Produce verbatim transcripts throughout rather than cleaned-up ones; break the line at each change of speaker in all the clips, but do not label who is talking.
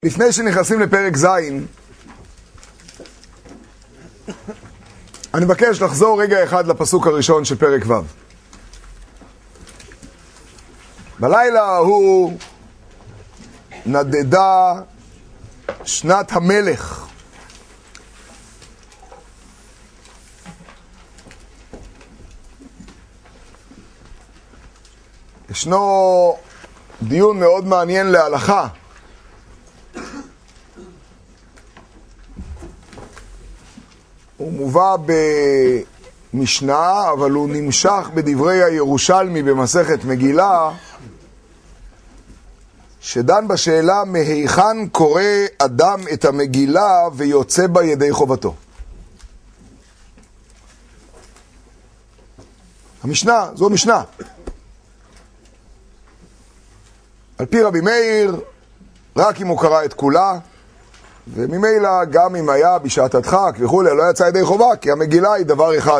לפני שנכנסים לפרק ז', אני מבקש לחזור רגע אחד לפסוק הראשון של פרק ו'. בלילה הוא נדדה שנת המלך. ישנו דיון מאוד מעניין להלכה. הוא מובא במשנה, אבל הוא נמשך בדברי הירושלמי במסכת מגילה, שדן בשאלה מהיכן קורא אדם את המגילה ויוצא בה ידי חובתו. המשנה, זו משנה. על פי רבי מאיר, רק אם הוא קרא את כולה, וממילא גם אם היה בשעת הדחק וכו', לא יצא ידי חובה, כי המגילה היא דבר אחד.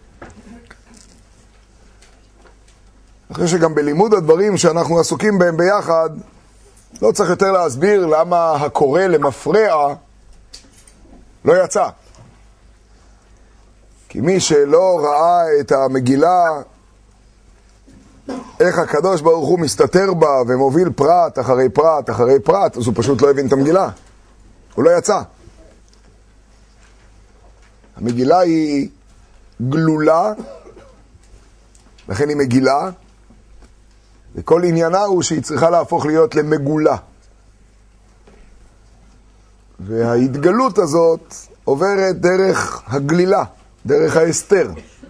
אחרי שגם בלימוד הדברים שאנחנו עסוקים בהם ביחד, לא צריך יותר להסביר למה הקורא למפרע לא יצא. כי מי שלא ראה את המגילה, איך הקדוש ברוך הוא מסתתר בה ומוביל פרט אחרי פרט אחרי פרט, אז הוא פשוט לא הבין את המגילה. הוא לא יצא. המגילה היא גלולה, לכן היא מגילה, וכל עניינה הוא שהיא צריכה להפוך להיות למגולה. וההתגלות הזאת עוברת דרך הגלילה, דרך ההסתר.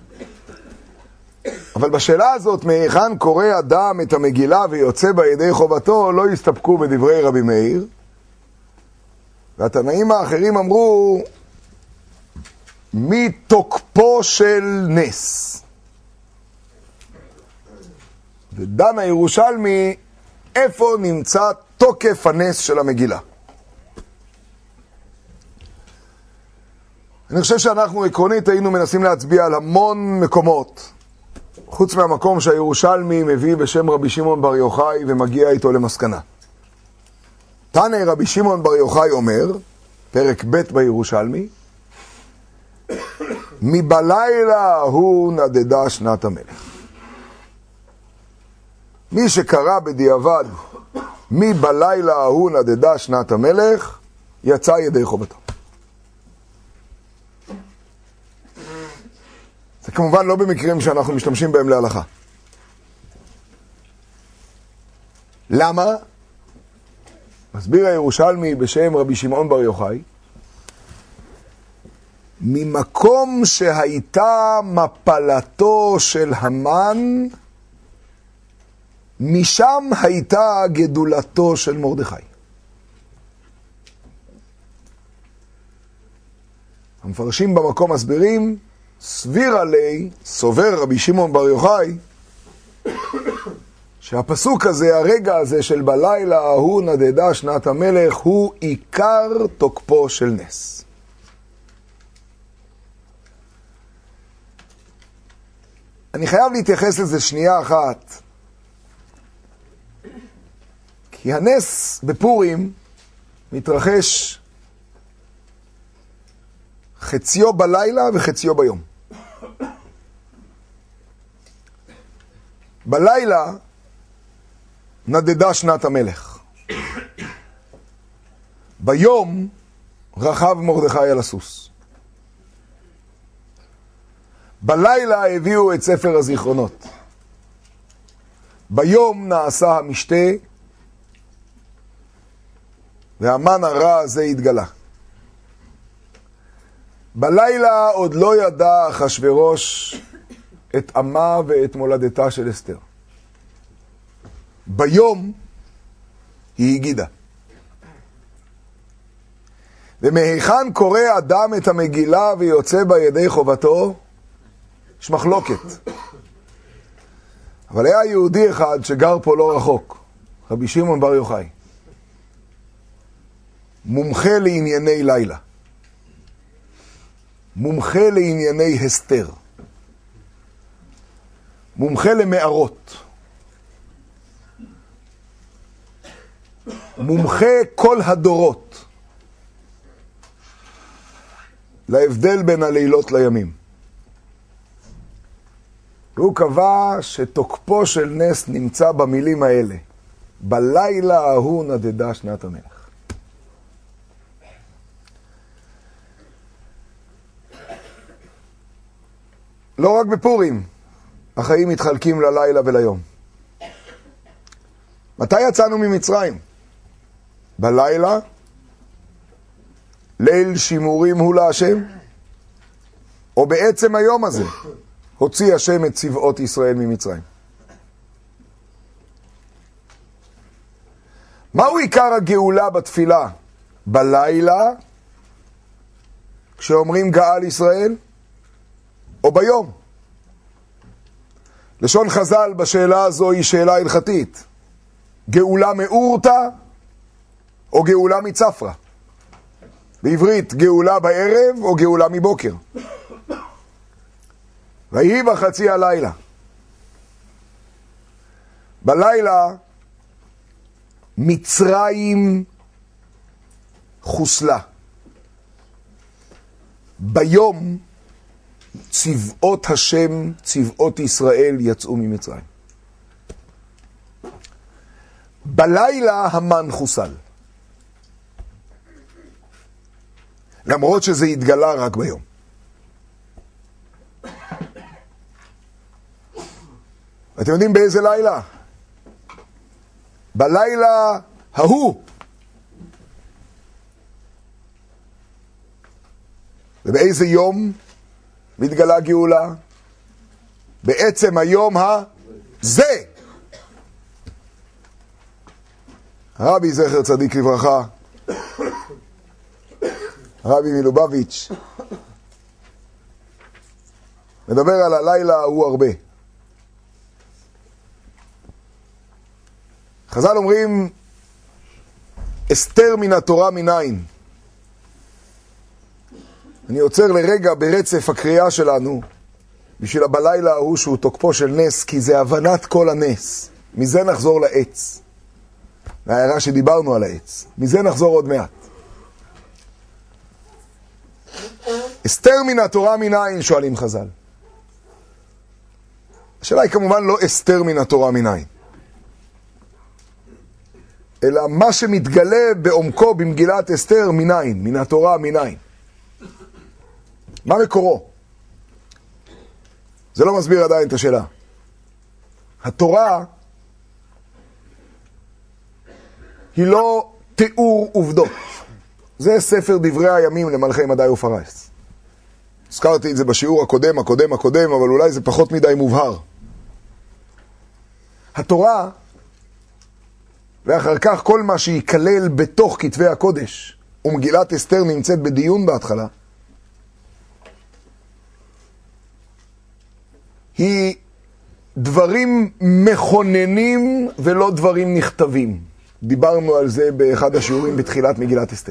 אבל בשאלה הזאת, מהיכן קורא אדם את המגילה ויוצא בה ידי חובתו, לא יסתפקו בדברי רבי מאיר. והתנאים האחרים אמרו, מתוקפו של נס. ודן הירושלמי, איפה נמצא תוקף הנס של המגילה. אני חושב שאנחנו עקרונית היינו מנסים להצביע על המון מקומות, חוץ מהמקום שהירושלמי מביא בשם רבי שמעון בר יוחאי ומגיע איתו למסקנה. תנא רבי שמעון בר יוחאי אומר, פרק ב' בירושלמי, מבלילה הוא נדדה שנת המלך. מי שקרא בדיעבד, מבלילה הוא נדדה שנת המלך, יצא ידי חובתו. זה כמובן לא במקרים שאנחנו משתמשים בהם להלכה. למה? מסביר הירושלמי בשם רבי שמעון בר יוחאי, ממקום שהייתה מפלתו של המן, משם הייתה גדולתו של מרדכי. המפרשים במקום מסבירים, סביר עלי, סובר רבי שמעון בר יוחאי, שהפסוק הזה, הרגע הזה של בלילה הוא נדדה שנת המלך, הוא עיקר תוקפו של נס. אני חייב להתייחס לזה שנייה אחת, כי הנס בפורים מתרחש חציו בלילה וחציו ביום. בלילה נדדה שנת המלך. ביום רכב מרדכי על הסוס. בלילה הביאו את ספר הזיכרונות. ביום נעשה המשתה, והמן הרע הזה התגלה. בלילה עוד לא ידע אחשוורוש את עמה ואת מולדתה של אסתר. ביום היא הגידה. ומהיכן קורא אדם את המגילה ויוצא בה ידי חובתו? יש מחלוקת. אבל היה יהודי אחד שגר פה לא רחוק, רבי שמעון בר יוחאי, מומחה לענייני לילה, מומחה לענייני הסתר, מומחה למערות. מומחה כל הדורות להבדל בין הלילות לימים. והוא קבע שתוקפו של נס נמצא במילים האלה: בלילה ההוא נדדה שנת המלך. לא רק בפורים החיים מתחלקים ללילה וליום. מתי יצאנו ממצרים? בלילה, ליל שימורים הוא להשם, או בעצם היום הזה הוציא השם את צבאות ישראל ממצרים. מהו עיקר הגאולה בתפילה? בלילה, כשאומרים גאל ישראל, או ביום? לשון חז"ל בשאלה הזו היא שאלה הלכתית. גאולה מאורתא או גאולה מצפרא? בעברית, גאולה בערב או גאולה מבוקר? ויהי בחצי הלילה. בלילה מצרים חוסלה. ביום צבאות השם, צבאות ישראל יצאו ממצרים. בלילה המן חוסל. למרות שזה התגלה רק ביום. אתם יודעים באיזה לילה? בלילה ההוא. ובאיזה יום מתגלה גאולה? בעצם היום הזה. רבי זכר צדיק לברכה, רבי מלובביץ', מדבר על הלילה ההוא הרבה. חז"ל אומרים, אסתר מן התורה מניין. אני עוצר לרגע ברצף הקריאה שלנו, בשביל הבלילה ההוא שהוא תוקפו של נס, כי זה הבנת כל הנס. מזה נחזור לעץ. להערה שדיברנו על העץ. מזה נחזור עוד מעט. אסתר מן התורה מניין, שואלים חז"ל. השאלה היא כמובן לא אסתר מן התורה מניין, אלא מה שמתגלה בעומקו במגילת אסתר מניין, מן התורה מניין. מה מקורו? זה לא מסביר עדיין את השאלה. התורה היא לא תיאור עובדות. זה ספר דברי הימים למלכי מדי ופרס. הזכרתי את זה בשיעור הקודם, הקודם, הקודם, אבל אולי זה פחות מדי מובהר. התורה, ואחר כך כל מה שייכלל בתוך כתבי הקודש, ומגילת אסתר נמצאת בדיון בהתחלה, היא דברים מכוננים ולא דברים נכתבים. דיברנו על זה באחד השיעורים בתחילת מגילת אסתר.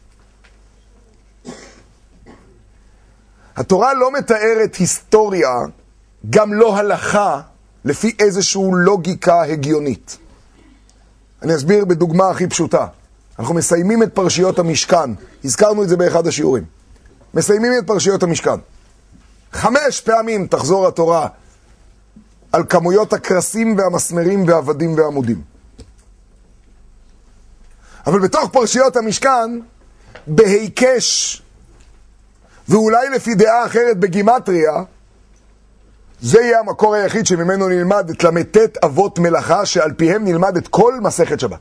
התורה לא מתארת היסטוריה, גם לא הלכה, לפי איזושהי לוגיקה הגיונית. אני אסביר בדוגמה הכי פשוטה. אנחנו מסיימים את פרשיות המשכן. הזכרנו את זה באחד השיעורים. מסיימים את פרשיות המשכן. חמש פעמים תחזור התורה על כמויות הקרסים והמסמרים והעבדים והעמודים. אבל בתוך פרשיות המשכן, בהיקש, ואולי לפי דעה אחרת בגימטריה, זה יהיה המקור היחיד שממנו נלמד את למתת אבות מלאכה, שעל פיהם נלמד את כל מסכת שבת.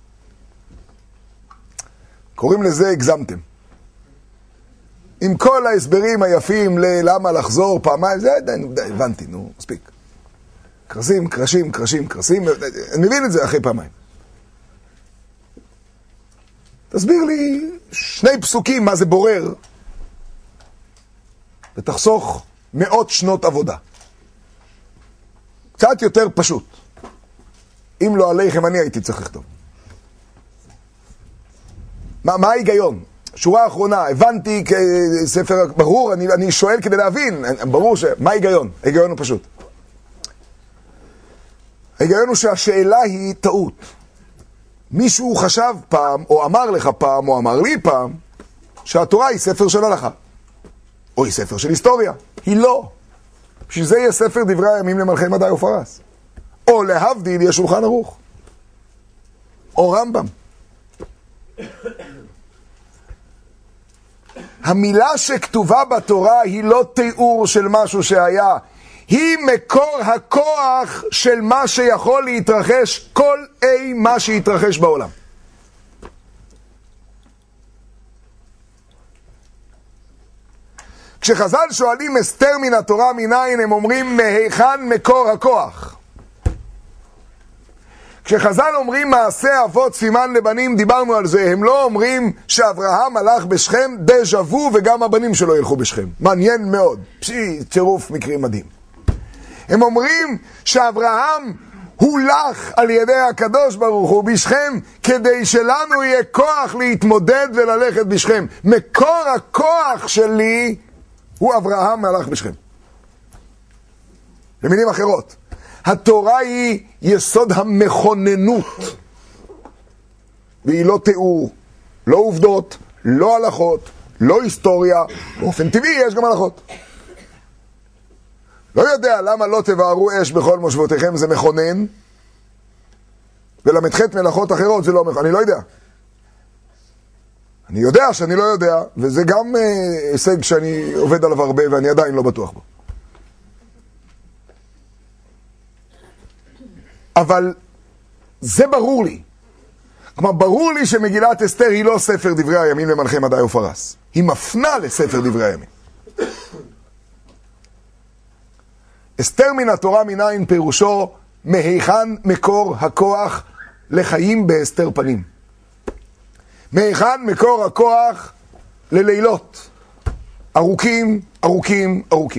קוראים לזה הגזמתם. עם כל ההסברים היפים ללמה לחזור פעמיים, זה הבנתי, נו, מספיק. קרסים, קרשים, קרשים, קרשים, אני מבין את זה אחרי פעמיים. תסביר לי שני פסוקים מה זה בורר, ותחסוך מאות שנות עבודה. קצת יותר פשוט. אם לא עליכם אני הייתי צריך לכתוב. מה, מה ההיגיון? שורה האחרונה, הבנתי כספר ברור, אני, אני שואל כדי להבין, ברור ש... מה ההיגיון? ההיגיון הוא פשוט. ההיגיון הוא שהשאלה היא טעות. מישהו חשב פעם, או אמר לך פעם, או אמר לי פעם, שהתורה היא ספר של הלכה. או היא ספר של היסטוריה. היא לא. בשביל זה יהיה ספר דברי הימים למלכי מדי ופרס. או להבדיל יש שולחן ערוך. או רמב"ם. המילה שכתובה בתורה היא לא תיאור של משהו שהיה. היא מקור הכוח של מה שיכול להתרחש, כל אי מה שיתרחש בעולם. כשחז"ל שואלים אסתר מן התורה מניין, הם אומרים מהיכן מקור הכוח. כשחז"ל אומרים מעשה אבות סימן לבנים, דיברנו על זה, הם לא אומרים שאברהם הלך בשכם דז'ה וו וגם הבנים שלו ילכו בשכם. מעניין מאוד, פשי, צירוף מקרים מדהים. הם אומרים שאברהם הולך על ידי הקדוש ברוך הוא בשכם כדי שלנו יהיה כוח להתמודד וללכת בשכם. מקור הכוח שלי הוא אברהם הלך בשכם. במילים אחרות, התורה היא יסוד המכוננות, והיא לא תיאור, לא עובדות, לא הלכות, לא היסטוריה. באופן טבעי יש גם הלכות. לא יודע למה לא תבערו אש בכל מושבותיכם, זה מכונן, ולמדחת מלאכות אחרות זה לא מכונן, אני לא יודע. אני יודע שאני לא יודע, וזה גם uh, הישג שאני עובד עליו הרבה ואני עדיין לא בטוח בו. אבל זה ברור לי. כלומר, ברור לי שמגילת אסתר היא לא ספר דברי הימים למלכי מדי ופרס. היא מפנה לספר דברי הימים. אסתר מן התורה מניין פירושו מהיכן מקור הכוח לחיים בהסתר פנים. מהיכן מקור הכוח ללילות ארוכים, ארוכים, ארוכים.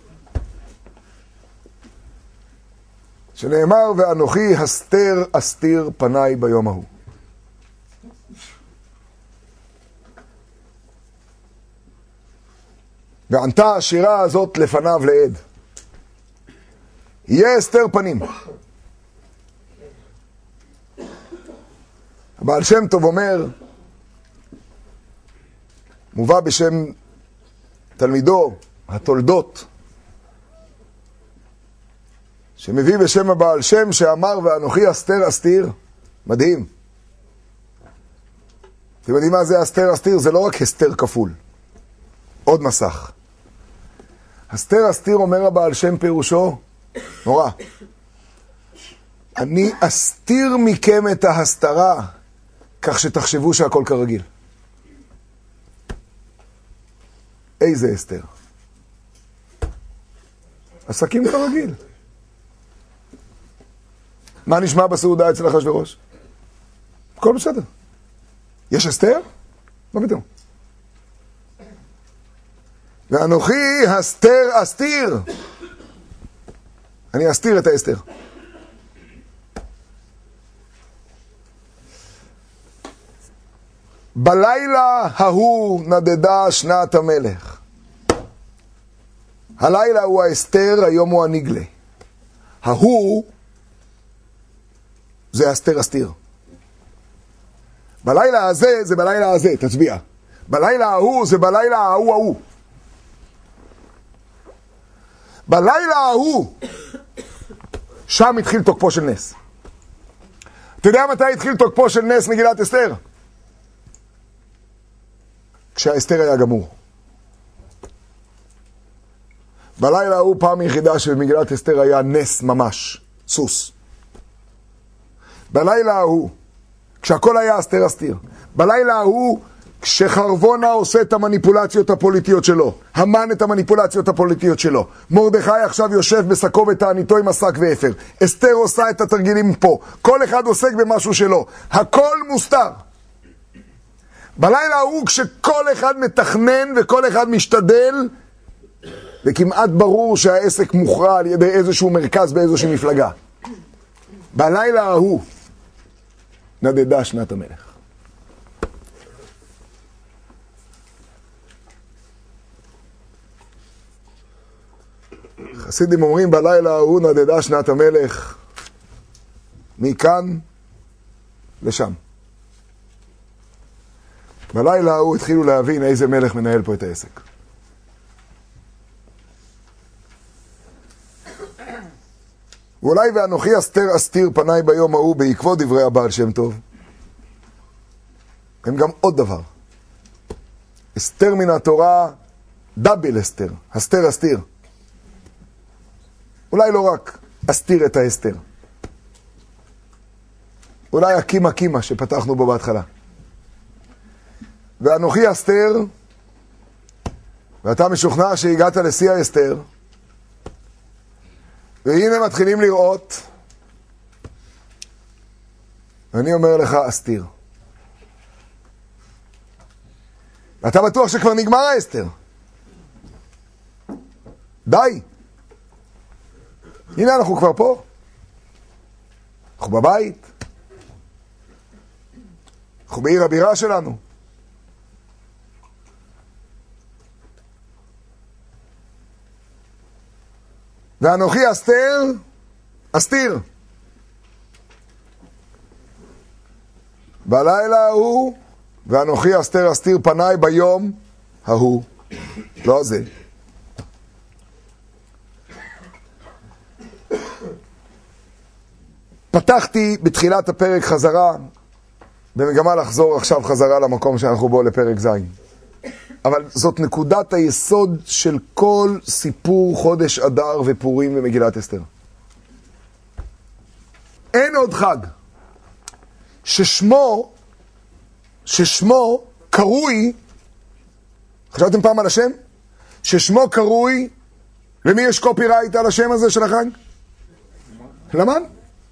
שנאמר, ואנוכי הסתר אסתיר פניי ביום ההוא. וענתה השירה הזאת לפניו לעד. יהיה הסתר פנים. הבעל שם טוב אומר, מובא בשם תלמידו, התולדות, שמביא בשם הבעל שם שאמר, ואנוכי אסתר אסתיר. מדהים. אתם יודעים מה זה אסתר אסתיר? זה לא רק הסתר כפול. עוד מסך. אסתר אסתיר, אומר הבעל שם פירושו, נורא. אני אסתיר מכם את ההסתרה, כך שתחשבו שהכל כרגיל. איזה אסתר? עסקים כרגיל. מה נשמע בסעודה אצל אחשוורוש? הכל בסדר. יש אסתר? מה פתאום? ואנוכי הסתר אסתיר. אני אסתיר את האסתר. בלילה ההוא נדדה שנת המלך. הלילה הוא האסתר, היום הוא הנגלה. ההוא זה אסתר אסתיר. בלילה הזה זה בלילה הזה, תצביע. בלילה ההוא זה בלילה ההוא ההוא. בלילה ההוא, שם התחיל תוקפו של נס. אתה יודע מתי התחיל תוקפו של נס מגילת אסתר? כשהאסתר היה גמור. בלילה ההוא פעם יחידה שבמגילת אסתר היה נס ממש, סוס. בלילה ההוא, כשהכל היה אסתר אסתיר. בלילה ההוא, כשחרבונה עושה את המניפולציות הפוליטיות שלו, המן את המניפולציות הפוליטיות שלו, מרדכי עכשיו יושב בסקו ותעניתו עם השק ואפר, אסתר עושה את התרגילים פה, כל אחד עוסק במשהו שלו, הכל מוסתר. בלילה ההוא כשכל אחד מתכנן וכל אחד משתדל, וכמעט ברור שהעסק מוכרע על ידי איזשהו מרכז באיזושהי מפלגה. בלילה ההוא נדדה שנת המלך. חסידים אומרים בלילה ההוא נדדה שנת המלך. מכאן לשם. בלילה הוא התחילו להבין איזה מלך מנהל פה את העסק. ואולי ואנוכי אסתר אסתיר פניי ביום ההוא בעקבות דברי הבעל שם טוב. הם גם עוד דבר. אסתר מן התורה, דאבל אסתר, אסתר אסתיר. אולי לא רק אסתיר את האסתר. אולי הקימה קימה שפתחנו בו בהתחלה. ואנוכי אסתר, ואתה משוכנע שהגעת לשיא האסתר, והנה מתחילים לראות, ואני אומר לך אסתיר. ואתה בטוח שכבר נגמר האסתר. די. הנה אנחנו כבר פה. אנחנו בבית. אנחנו בעיר הבירה שלנו. ואנוכי אסתר, אסתיר. בלילה ההוא, ואנוכי אסתר אסתיר פניי ביום ההוא. לא זה. פתחתי בתחילת הפרק חזרה, במגמה לחזור עכשיו חזרה למקום שאנחנו בו לפרק זין. אבל זאת נקודת היסוד של כל סיפור חודש אדר ופורים ומגילת אסתר. אין עוד חג ששמו, ששמו קרוי, חשבתם פעם על השם? ששמו קרוי, למי יש קופירייט על השם הזה של החג? למן?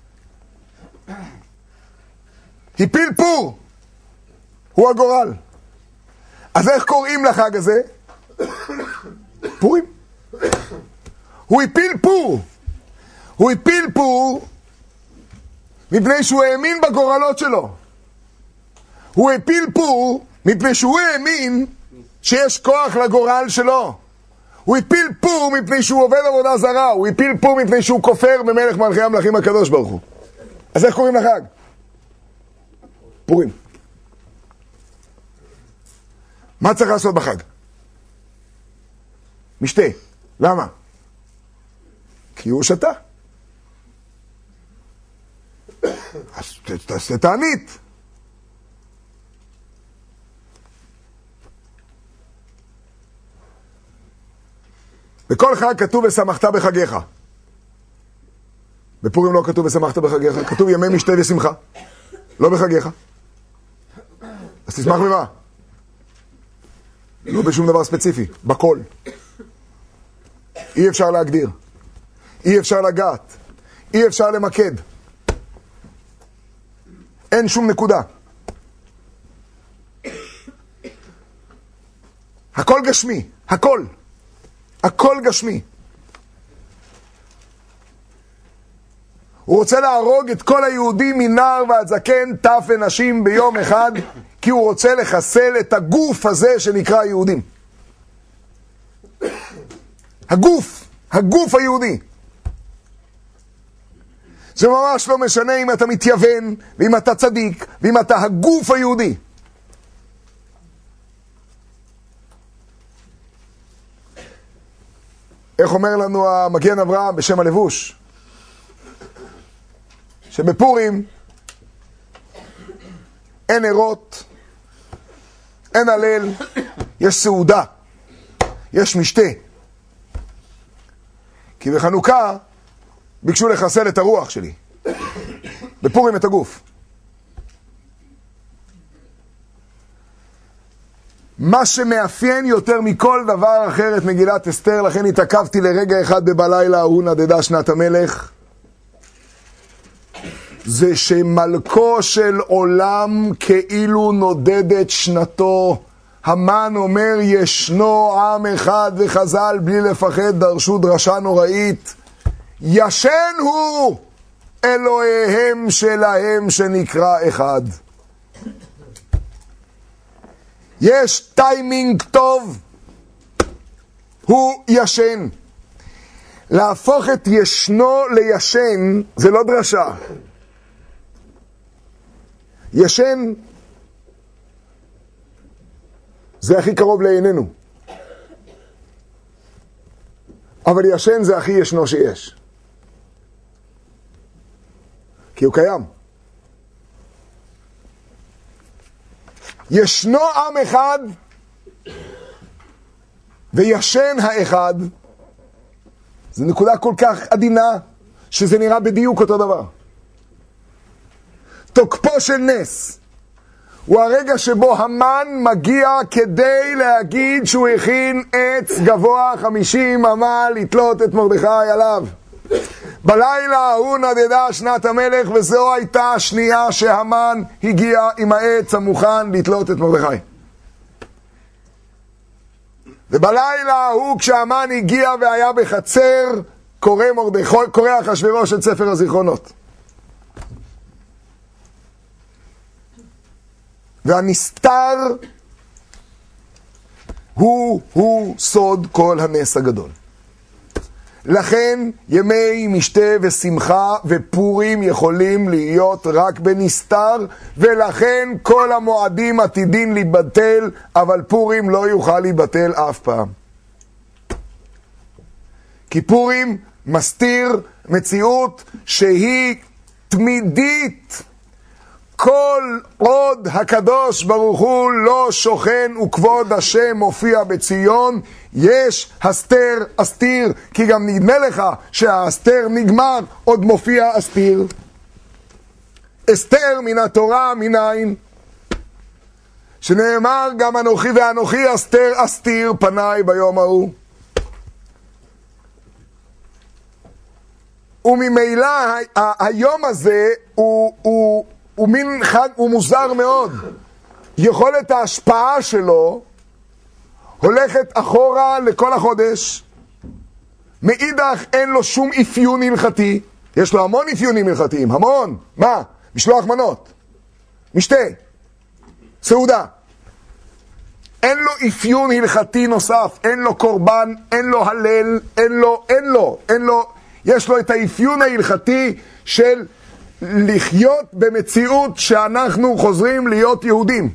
הפיל פור, הוא הגורל. אז איך קוראים לחג הזה? פורים. הוא הפיל פור. הוא הפיל פור מפני שהוא האמין בגורלות שלו. הוא הפיל פור מפני שהוא האמין שיש כוח לגורל שלו. הוא הפיל פור מפני שהוא עובד עבודה זרה. הוא הפיל פור מפני שהוא כופר במלך מלכי המלכים הקדוש ברוך הוא. אז איך קוראים לחג? פורים. מה צריך לעשות בחג? משתה. למה? כי הוא שתה. אז תעשה תענית. בכל חג כתוב ושמחת בחגיך. בפורים לא כתוב ושמחת בחגיך, כתוב ימי משתה ושמחה. לא בחגיך. אז תשמח במה? לא בשום דבר ספציפי, בכל. אי אפשר להגדיר, אי אפשר לגעת, אי אפשר למקד. אין שום נקודה. הכל גשמי, הכל. הכל גשמי. הוא רוצה להרוג את כל היהודים מנער ועד זקן, טף ונשים ביום אחד, כי הוא רוצה לחסל את הגוף הזה שנקרא יהודים. הגוף, הגוף היהודי. זה ממש לא משנה אם אתה מתייוון, ואם אתה צדיק, ואם אתה הגוף היהודי. איך אומר לנו המגן אברהם בשם הלבוש? שבפורים אין נרות, אין הלל, יש סעודה, יש משתה. כי בחנוכה ביקשו לחסל את הרוח שלי, בפורים את הגוף. מה שמאפיין יותר מכל דבר אחר את מגילת אסתר, לכן התעכבתי לרגע אחד בבלילה ההוא נדדה שנת המלך, זה שמלכו של עולם כאילו נודדת שנתו. המן אומר ישנו עם אחד, וחז"ל בלי לפחד דרשו דרשה נוראית, ישן הוא אלוהיהם שלהם שנקרא אחד. יש טיימינג טוב, הוא ישן. להפוך את ישנו לישן זה לא דרשה, ישן זה הכי קרוב לעינינו. אבל ישן זה הכי ישנו שיש. כי הוא קיים. ישנו עם אחד, וישן האחד. זו נקודה כל כך עדינה, שזה נראה בדיוק אותו דבר. תוקפו של נס הוא הרגע שבו המן מגיע כדי להגיד שהוא הכין עץ גבוה חמישים אמה לתלות את מרדכי עליו. בלילה ההוא נדדה שנת המלך, וזו הייתה השנייה שהמן הגיע עם העץ המוכן לתלות את מרדכי. ובלילה ההוא כשהמן הגיע והיה בחצר, קורא מרדכי, קורא אחשוורוש את ספר הזיכרונות. והנסתר הוא, הוא סוד כל הנס הגדול. לכן ימי משתה ושמחה ופורים יכולים להיות רק בנסתר, ולכן כל המועדים עתידים להיבטל, אבל פורים לא יוכל להיבטל אף פעם. כי פורים מסתיר מציאות שהיא תמידית. כל עוד הקדוש ברוך הוא לא שוכן וכבוד השם מופיע בציון, יש הסתר אסתיר, כי גם נדמה לך שההסתר נגמר, עוד מופיע אסתיר. אסתר מן התורה מנין, שנאמר גם אנוכי ואנוכי אסתר אסתיר פניי ביום ההוא. וממילא היום הזה הוא, הוא הוא מין חג, הוא מוזר מאוד. יכולת ההשפעה שלו הולכת אחורה לכל החודש. מאידך אין לו שום אפיון הלכתי. יש לו המון אפיונים הלכתיים, המון. מה? משלוח מנות, משתה, סעודה. אין לו אפיון הלכתי נוסף, אין לו קורבן, אין לו הלל, אין לו, אין לו, אין לו. יש לו את האפיון ההלכתי של לחיות במציאות שאנחנו חוזרים להיות יהודים.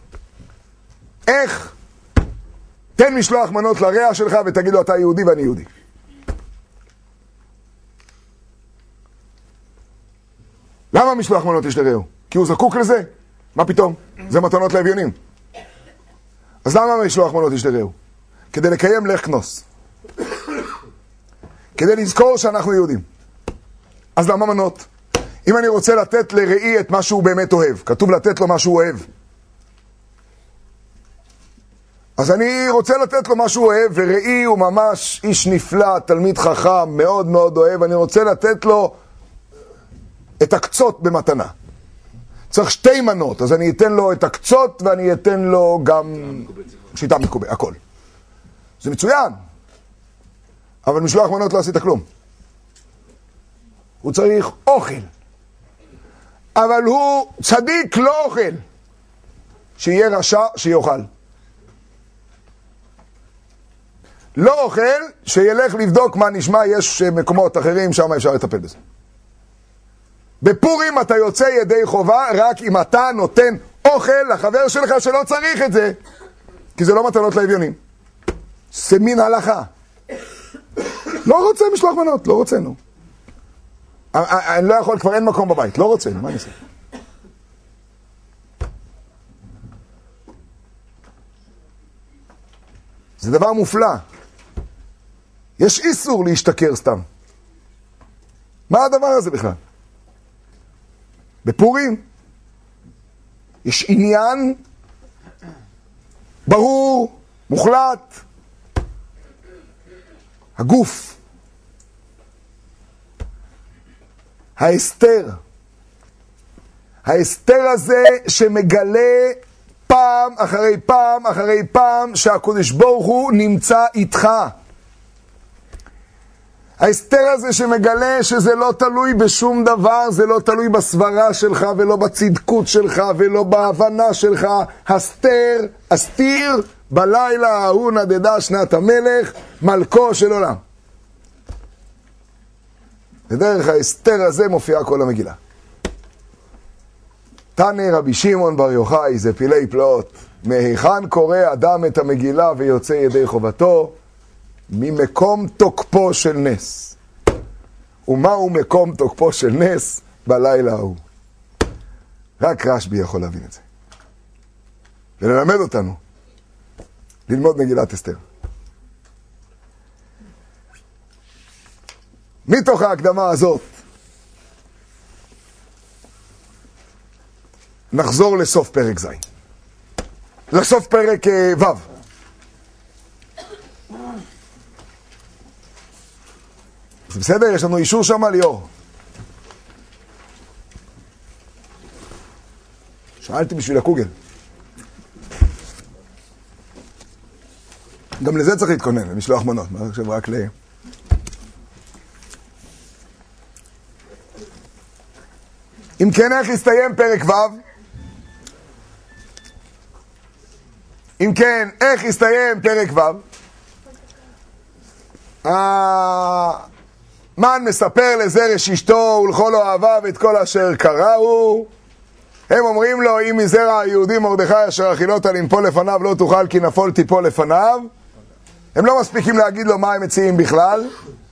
איך? תן משלוח מנות לרע שלך ותגיד לו אתה יהודי ואני יהודי. למה משלוח מנות יש לרעהו? כי הוא זקוק לזה? מה פתאום? זה מתנות לאביונים. אז למה משלוח מנות יש לרעהו? כדי לקיים לך כנוס. כדי לזכור שאנחנו יהודים. אז למה מנות? אם אני רוצה לתת לראי את מה שהוא באמת אוהב, כתוב לתת לו מה שהוא אוהב. אז אני רוצה לתת לו מה שהוא אוהב, וראי הוא ממש איש נפלא, תלמיד חכם, מאוד מאוד אוהב, אני רוצה לתת לו את הקצות במתנה. צריך שתי מנות, אז אני אתן לו את הקצות ואני אתן לו גם שיטה מקובלת, הכל. זה מצוין, אבל משלוח מנות לא עשית כלום. הוא צריך אוכל. אבל הוא צדיק לא אוכל. שיהיה רשע שיוכל. לא אוכל, שילך לבדוק מה נשמע, יש מקומות אחרים, שם אפשר לטפל בזה. בפורים אתה יוצא ידי חובה רק אם אתה נותן אוכל לחבר שלך שלא צריך את זה, כי זה לא מתנות לאביונים. זה מין הלכה. לא רוצה משלוח מנות, לא רוצה, נו. אני לא יכול, כבר אין מקום בבית, לא רוצה, מה אני עושה? זה דבר מופלא. יש איסור להשתכר סתם. מה הדבר הזה בכלל? בפורים יש עניין ברור, מוחלט. הגוף. ההסתר. ההסתר הזה שמגלה פעם אחרי פעם אחרי פעם שהקדוש ברוך הוא נמצא איתך. ההסתר הזה שמגלה שזה לא תלוי בשום דבר, זה לא תלוי בסברה שלך ולא בצדקות שלך ולא בהבנה שלך. הסתר, הסתיר, בלילה ההוא נדדה שנת המלך, מלכו של עולם. ודרך ההסתר הזה מופיעה כל המגילה. תנא רבי שמעון בר יוחאי, זה פילי פלאות. מהיכן קורא אדם את המגילה ויוצא ידי חובתו? ממקום תוקפו של נס. ומהו מקום תוקפו של נס? בלילה ההוא. רק רשב"י יכול להבין את זה. וללמד אותנו ללמוד מגילת אסתר. מתוך ההקדמה הזאת נחזור לסוף פרק ז', לסוף פרק ו'. זה בסדר? יש לנו אישור שם ליאור. שאלתי בשביל הקוגל. גם לזה צריך להתכונן, למשלוח מנות. מה עכשיו רק ל... אם כן, איך הסתיים פרק ו'? אם כן, איך הסתיים פרק ו'? המן מספר לזרש אשתו ולכל אוהביו את כל אשר קראו. הם אומרים לו, אם מזרע היהודי מרדכי אשר אכילותה לנפול לפניו לא תוכל כי נפול תיפול לפניו. הם לא מספיקים להגיד לו מה הם מציעים בכלל.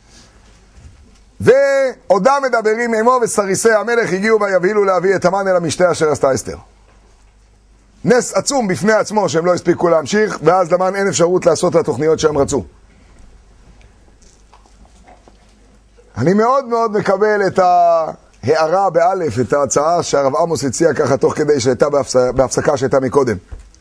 ועודם מדברים עמו וסריסי המלך הגיעו ויבהילו להביא את המן אל המשתה אשר עשתה אסתר. נס עצום בפני עצמו שהם לא הספיקו להמשיך, ואז למן אין אפשרות לעשות לתוכניות שהם רצו. אני מאוד מאוד מקבל את ההערה באלף, את ההצעה שהרב עמוס הציע ככה תוך כדי שהייתה בהפסקה שהייתה מקודם.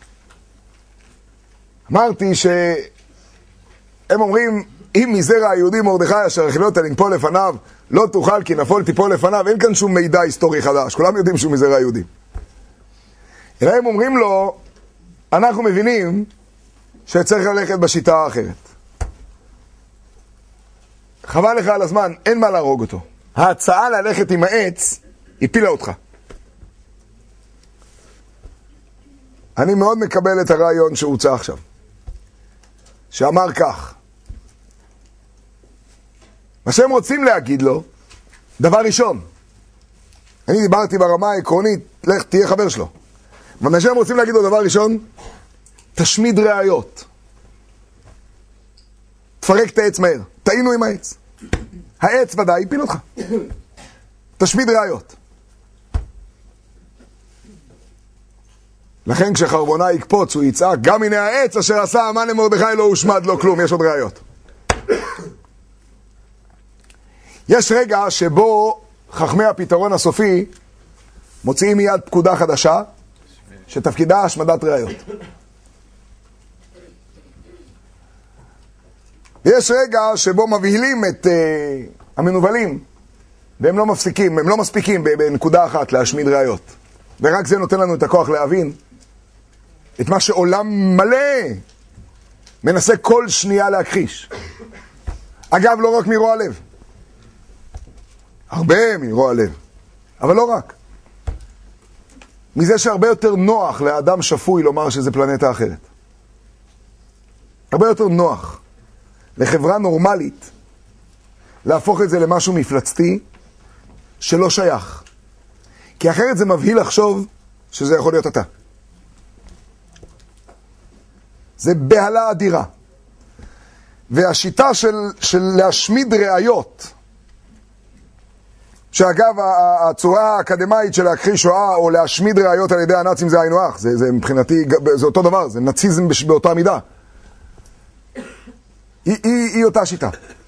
אמרתי שהם אומרים, אם מזרע היהודי מרדכי אשר אכילותה לנפול לפניו לא תוכל כי נפול תיפול לפניו, אין כאן שום מידע היסטורי חדש, כולם יודעים שהוא מזרע היהודי. אלא הם אומרים לו, אנחנו מבינים שצריך ללכת בשיטה האחרת. חבל לך על הזמן, אין מה להרוג אותו. ההצעה ללכת עם העץ הפילה אותך. אני מאוד מקבל את הרעיון שהוצא עכשיו, שאמר כך, מה שהם רוצים להגיד לו, דבר ראשון, אני דיברתי ברמה העקרונית, לך תהיה חבר שלו. מה שהם רוצים להגיד לו, דבר ראשון, תשמיד ראיות. תפרק את העץ מהר, טעינו עם העץ. העץ ודאי הפיל אותך. תשמיד ראיות. לכן כשחרבונה יקפוץ, הוא יצעק, גם הנה העץ אשר עשה המן למרדכי לא הושמד לו כלום, יש עוד ראיות. יש רגע שבו חכמי הפתרון הסופי מוציאים מיד פקודה חדשה שתפקידה השמדת ראיות. ויש רגע שבו מבהילים את uh, המנובלים והם לא מפסיקים, הם לא מספיקים בנקודה אחת להשמיד ראיות. ורק זה נותן לנו את הכוח להבין את מה שעולם מלא מנסה כל שנייה להכחיש. אגב, לא רק מרוע לב. הרבה מרוע לב, אבל לא רק. מזה שהרבה יותר נוח לאדם שפוי לומר שזה פלנטה אחרת. הרבה יותר נוח לחברה נורמלית להפוך את זה למשהו מפלצתי שלא שייך. כי אחרת זה מבהיל לחשוב שזה יכול להיות אתה. זה בהלה אדירה. והשיטה של, של להשמיד ראיות, שאגב, הצורה האקדמית של להכחיש שואה או להשמיד ראיות על ידי הנאצים זה היינו הך. זה, זה מבחינתי, זה אותו דבר, זה נאציזם באותה מידה. היא, היא, היא אותה שיטה.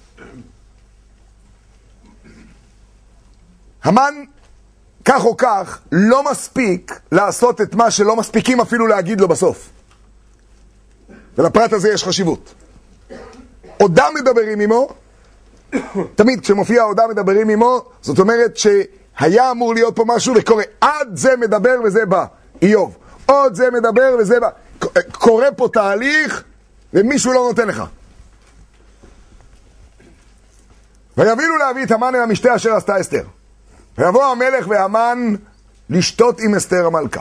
המן, כך או כך, לא מספיק לעשות את מה שלא מספיקים אפילו להגיד לו בסוף. ולפרט הזה יש חשיבות. עודם מדברים עמו, תמיד כשמופיע עודם מדברים עמו, זאת אומרת שהיה אמור להיות פה משהו וקורא, עד זה מדבר וזה בא, איוב. עוד זה מדבר וזה בא. קורא פה תהליך ומישהו לא נותן לך. ויבילו להביא את המן אל המשתה אשר עשתה אסתר. ויבוא המלך והמן לשתות עם אסתר המלכה.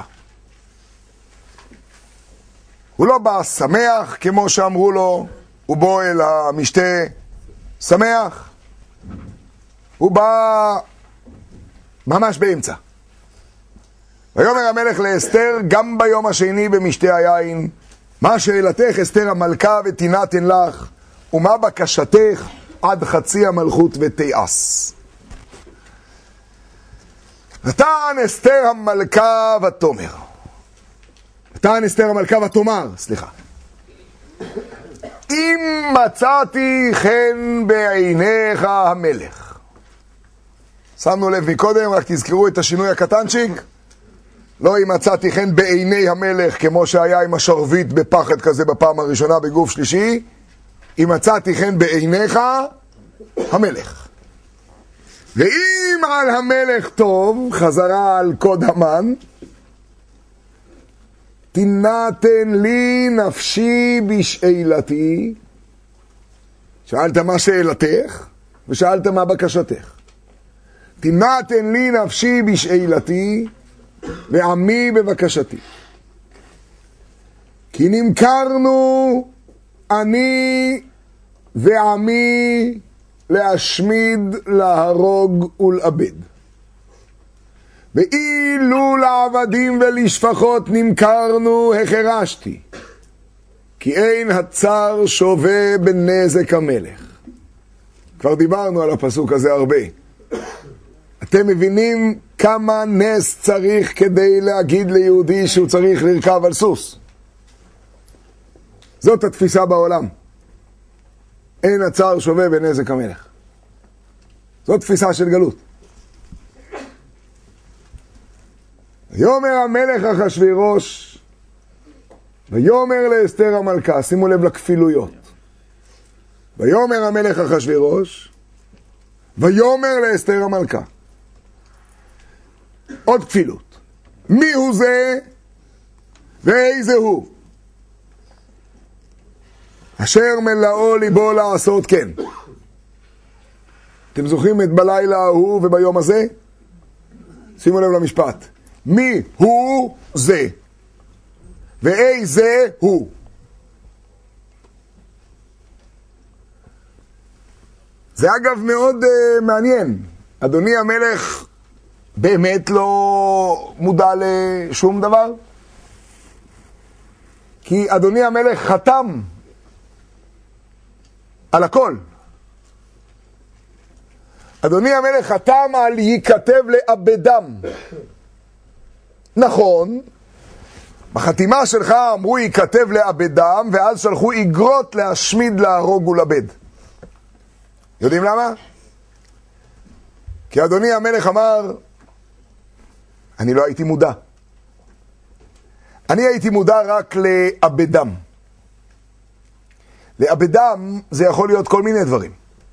הוא לא בא שמח כמו שאמרו לו, הוא בוא אל המשתה שמח. הוא בא ממש באמצע. ויאמר המלך לאסתר, גם ביום השני במשתה היין, מה שאלתך אסתר המלכה ותינתן לך, ומה בקשתך עד חצי המלכות ותיעש. ותען אסתר המלכה ותאמר, ותען אסתר המלכה ותאמר, סליחה, אם מצאתי חן בעיניך המלך. שמנו לב מקודם, רק תזכרו את השינוי הקטנצ'יק. לא אם מצאתי חן בעיני המלך, כמו שהיה עם השרביט בפחד כזה בפעם הראשונה בגוף שלישי. אם מצאתי חן בעיניך המלך. ואם על המלך טוב, חזרה על קוד המן, תינתן לי נפשי בשאלתי. שאלת מה שאלתך, ושאלת מה בקשתך. תינתן לי נפשי בשאלתי, ועמי בבקשתי. כי נמכרנו אני ועמי להשמיד, להרוג ולאבד. ואילו לעבדים ולשפחות נמכרנו החרשתי, כי אין הצר שווה בנזק המלך. כבר דיברנו על הפסוק הזה הרבה. אתם מבינים כמה נס צריך כדי להגיד ליהודי שהוא צריך לרכב על סוס? זאת התפיסה בעולם. אין הצער שווה בנזק המלך. זאת תפיסה של גלות. ויאמר המלך אחשוורוש, ויאמר לאסתר המלכה, שימו לב לכפילויות. ויאמר המלך אחשוורוש, ויאמר לאסתר המלכה. עוד כפילות. מי הוא זה ואיזה הוא? אשר מלאו ליבו לעשות כן. אתם זוכרים את בלילה ההוא וביום הזה? שימו לב למשפט. מי הוא זה ואיזה הוא? זה אגב מאוד uh, מעניין. אדוני המלך באמת לא מודע לשום דבר? כי אדוני המלך חתם על הכל. אדוני המלך חתם על ייכתב לאבדם. נכון, בחתימה שלך אמרו ייכתב לאבדם, ואז שלחו איגרות להשמיד, להרוג ולאבד. יודעים למה? כי אדוני המלך אמר, אני לא הייתי מודע. אני הייתי מודע רק לאבדם. לאבדם זה יכול להיות כל מיני דברים.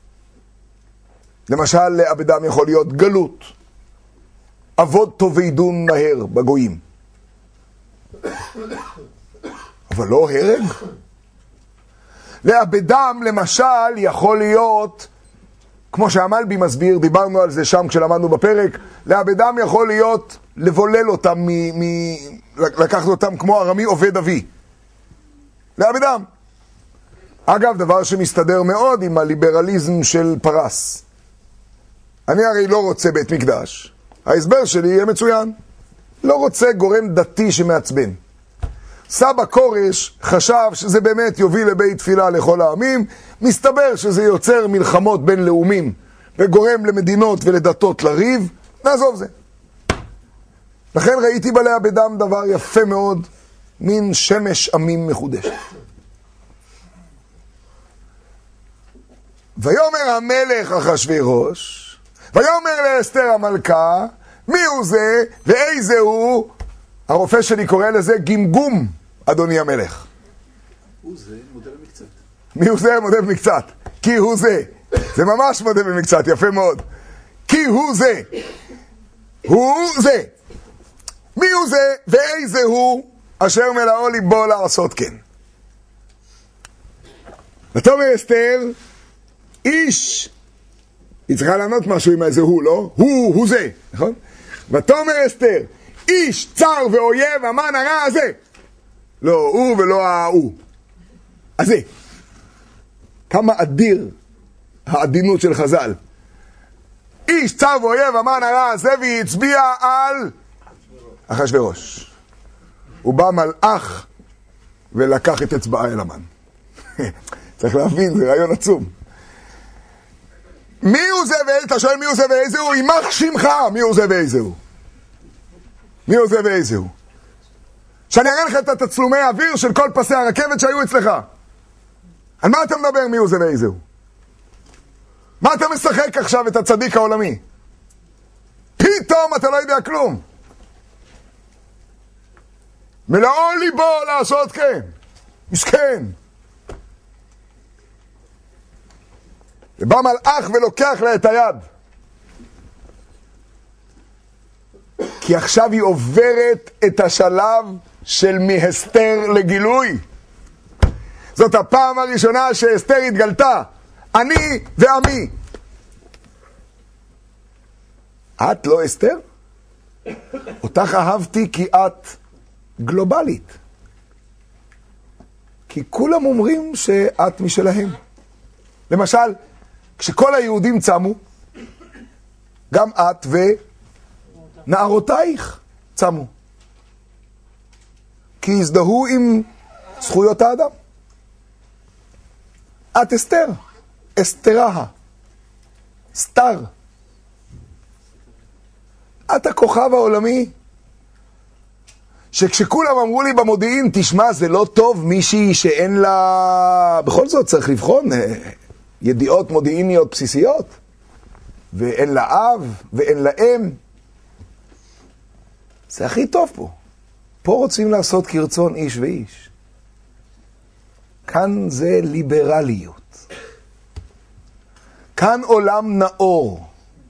למשל, לאבדם יכול להיות גלות. עבוד טוב וידון מהר בגויים. אבל לא הרג. לאבדם למשל יכול להיות, כמו שהמלבי מסביר, דיברנו על זה שם כשלמדנו בפרק, לאבדם יכול להיות לבולל אותם, מ- מ- לקחת אותם כמו ארמי עובד אבי. לאבדם. אגב, דבר שמסתדר מאוד עם הליברליזם של פרס. אני הרי לא רוצה בית מקדש. ההסבר שלי יהיה מצוין. לא רוצה גורם דתי שמעצבן. סבא קורש חשב שזה באמת יוביל לבית תפילה לכל העמים. מסתבר שזה יוצר מלחמות בין לאומים וגורם למדינות ולדתות לריב. נעזוב זה. לכן ראיתי בלאבדם דבר יפה מאוד, מין שמש עמים מחודשת. ויאמר המלך אחשוורוש, ויאמר לאסתר המלכה, מי הוא זה ואיזה הוא? הרופא שלי קורא לזה גמגום, אדוני המלך.
הוא זה מודה במקצת.
מי הוא זה מודה במקצת? כי הוא זה. זה ממש מודה במקצת, יפה מאוד. כי הוא זה. הוא זה. מי הוא זה ואיזה הוא אשר מלאו ליבו לעשות כן. ותאמר אסתר, איש, היא צריכה לענות משהו עם איזה הוא, לא? הוא, הוא זה, נכון? ותאמר אסתר, איש צר ואויב המן הרע הזה. לא הוא ולא ההוא. הזה. כמה אדיר העדינות של חז"ל. איש צר ואויב המן הרע הזה, והיא הצביעה על אחשוורוש. הוא בא מלאך ולקח את אצבעה אל המן. צריך להבין, זה רעיון עצום. מי הוא זה ואיזה? אתה שואל מי הוא זה ואיזה הוא? יימח שמך, מי הוא זה ואיזה הוא? מי הוא זה ואיזה הוא? שאני אראה לך את התצלומי האוויר של כל פסי הרכבת שהיו אצלך. על מה אתה מדבר מי הוא זה ואיזה הוא? מה אתה משחק עכשיו את הצדיק העולמי? פתאום אתה לא יודע כלום. מלאו ליבו לעשות כן. מסכן. ובא מלאך ולוקח לה את היד. כי עכשיו היא עוברת את השלב של מהסתר לגילוי. זאת הפעם הראשונה שאסתר התגלתה. אני ועמי. את לא אסתר? אותך אהבתי כי את גלובלית. כי כולם אומרים שאת משלהם. למשל, כשכל היהודים צמו, גם את ונערותייך צמו. כי הזדהו עם זכויות האדם. את אסתר, אסתרה, סתר. את הכוכב העולמי, שכשכולם אמרו לי במודיעין, תשמע, זה לא טוב מישהי שאין לה... בכל זאת צריך לבחון ידיעות מודיעיניות בסיסיות, ואין לה אב, ואין לה אם. זה הכי טוב פה. פה רוצים לעשות כרצון איש ואיש. כאן זה ליברליות. כאן עולם נאור.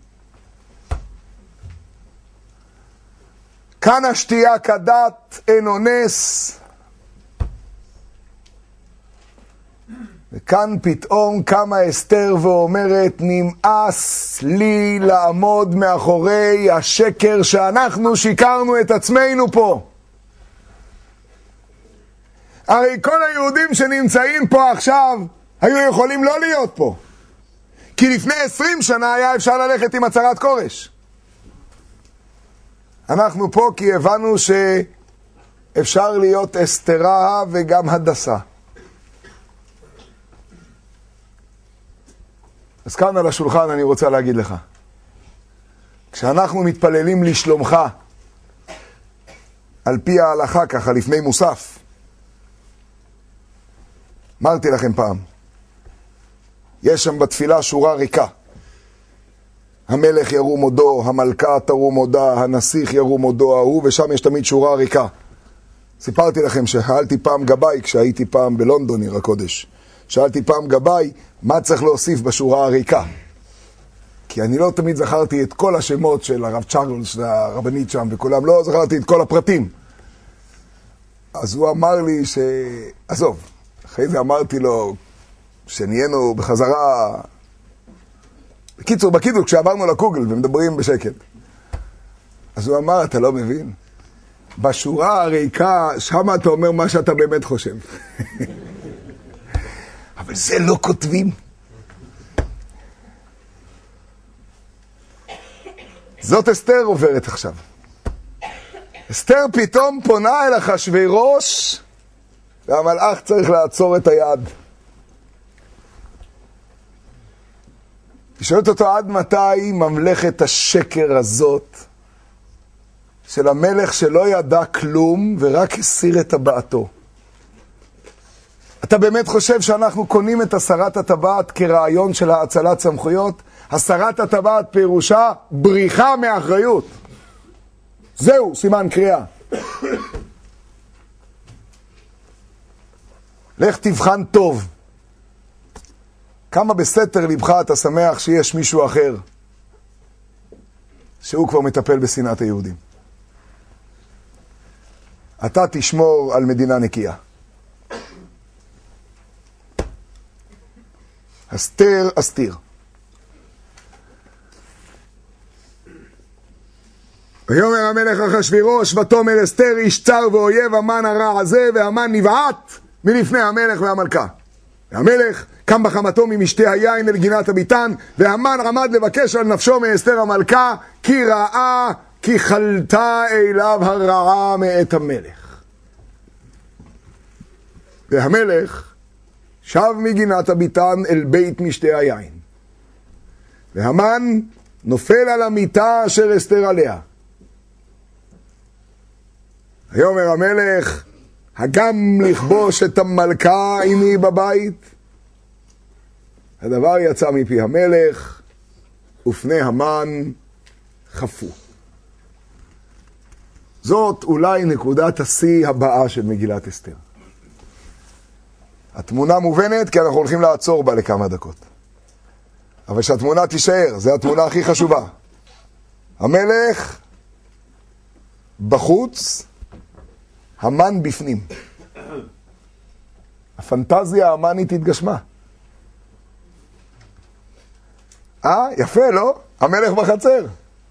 כאן השתייה כדת אין אונס. וכאן פתאום קמה אסתר ואומרת, נמאס לי לעמוד מאחורי השקר שאנחנו שיקרנו את עצמנו פה. הרי כל היהודים שנמצאים פה עכשיו היו יכולים לא להיות פה. כי לפני עשרים שנה היה אפשר ללכת עם הצהרת כורש. אנחנו פה כי הבנו שאפשר להיות אסתרה וגם הדסה. אז כאן על השולחן אני רוצה להגיד לך, כשאנחנו מתפללים לשלומך, על פי ההלכה ככה לפני מוסף, אמרתי לכם פעם, יש שם בתפילה שורה ריקה. המלך ירום הודו, המלכה תרום הודה, הנסיך ירום הודו ההוא, ושם יש תמיד שורה ריקה. סיפרתי לכם ששאלתי פעם גבאי, כשהייתי פעם בלונדון עיר הקודש, שאלתי פעם גבאי, מה צריך להוסיף בשורה הריקה? כי אני לא תמיד זכרתי את כל השמות של הרב צ'רלס, הרבנית שם וכולם, לא זכרתי את כל הפרטים. אז הוא אמר לי ש... עזוב, אחרי זה אמרתי לו, שנהיינו בחזרה... בקיצור, בקיצור, כשעברנו לקוגל ומדברים בשקט. אז הוא אמר, אתה לא מבין? בשורה הריקה, שם אתה אומר מה שאתה באמת חושב. אבל זה לא כותבים. זאת אסתר עוברת עכשיו. אסתר פתאום פונה אל אחשוורוש, והמלאך צריך לעצור את היד. היא שואלת אותו עד מתי ממלכת השקר הזאת של המלך שלא ידע כלום ורק הסיר את טבעתו. אתה באמת חושב שאנחנו קונים את הסרת הטבעת כרעיון של האצלת סמכויות? הסרת הטבעת פירושה בריחה מאחריות. זהו, סימן קריאה. לך תבחן טוב. כמה בסתר לבך אתה שמח שיש מישהו אחר שהוא כבר מטפל בשנאת היהודים. אתה תשמור על מדינה נקייה. אסתר אסתיר. ויאמר המלך אחשוורוש ותאמר אסתר איש צר ואויב המן הרע הזה, והמן נבעט מלפני המלך והמלכה. והמלך קם בחמתו ממשתי היין אל גינת הביתן, והמן עמד לבקש על נפשו מאסתר המלכה, כי ראה כי חלתה אליו הרעה מאת המלך. והמלך שב מגינת הביתן אל בית משתה היין. והמן נופל על המיטה אשר אסתר עליה. ויאמר המלך, הגם לכבוש את המלכה עמי בבית? הדבר יצא מפי המלך, ופני המן חפו. זאת אולי נקודת השיא הבאה של מגילת אסתר. התמונה מובנת כי אנחנו הולכים לעצור בה לכמה דקות. אבל שהתמונה תישאר, זו התמונה הכי חשובה. המלך בחוץ, המן בפנים. הפנטזיה המנית התגשמה. אה, יפה, לא? המלך בחצר.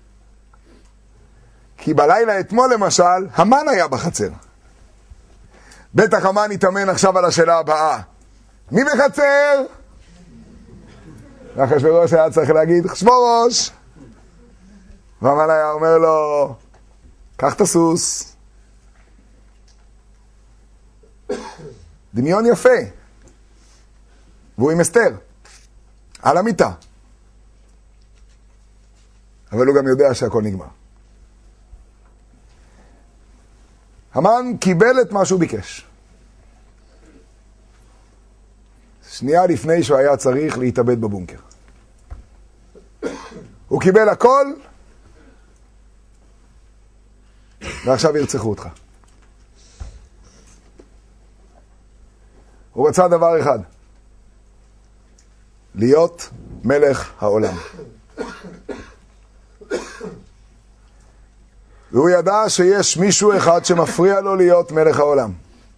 כי בלילה אתמול למשל, המן היה בחצר. בטח המן יתאמן עכשיו על השאלה הבאה. מי בחצר? ואחשוורוש היה צריך להגיד, אחשוורוש. והמן היה אומר לו, קח את הסוס. דמיון יפה. והוא עם אסתר. על המיטה. אבל הוא גם יודע שהכל נגמר. המן קיבל את מה שהוא ביקש. שנייה לפני שהוא היה צריך להתאבד בבונקר. הוא קיבל הכל, ועכשיו ירצחו אותך. הוא רצה דבר אחד, להיות מלך העולם. והוא ידע שיש מישהו אחד שמפריע לו להיות מלך העולם.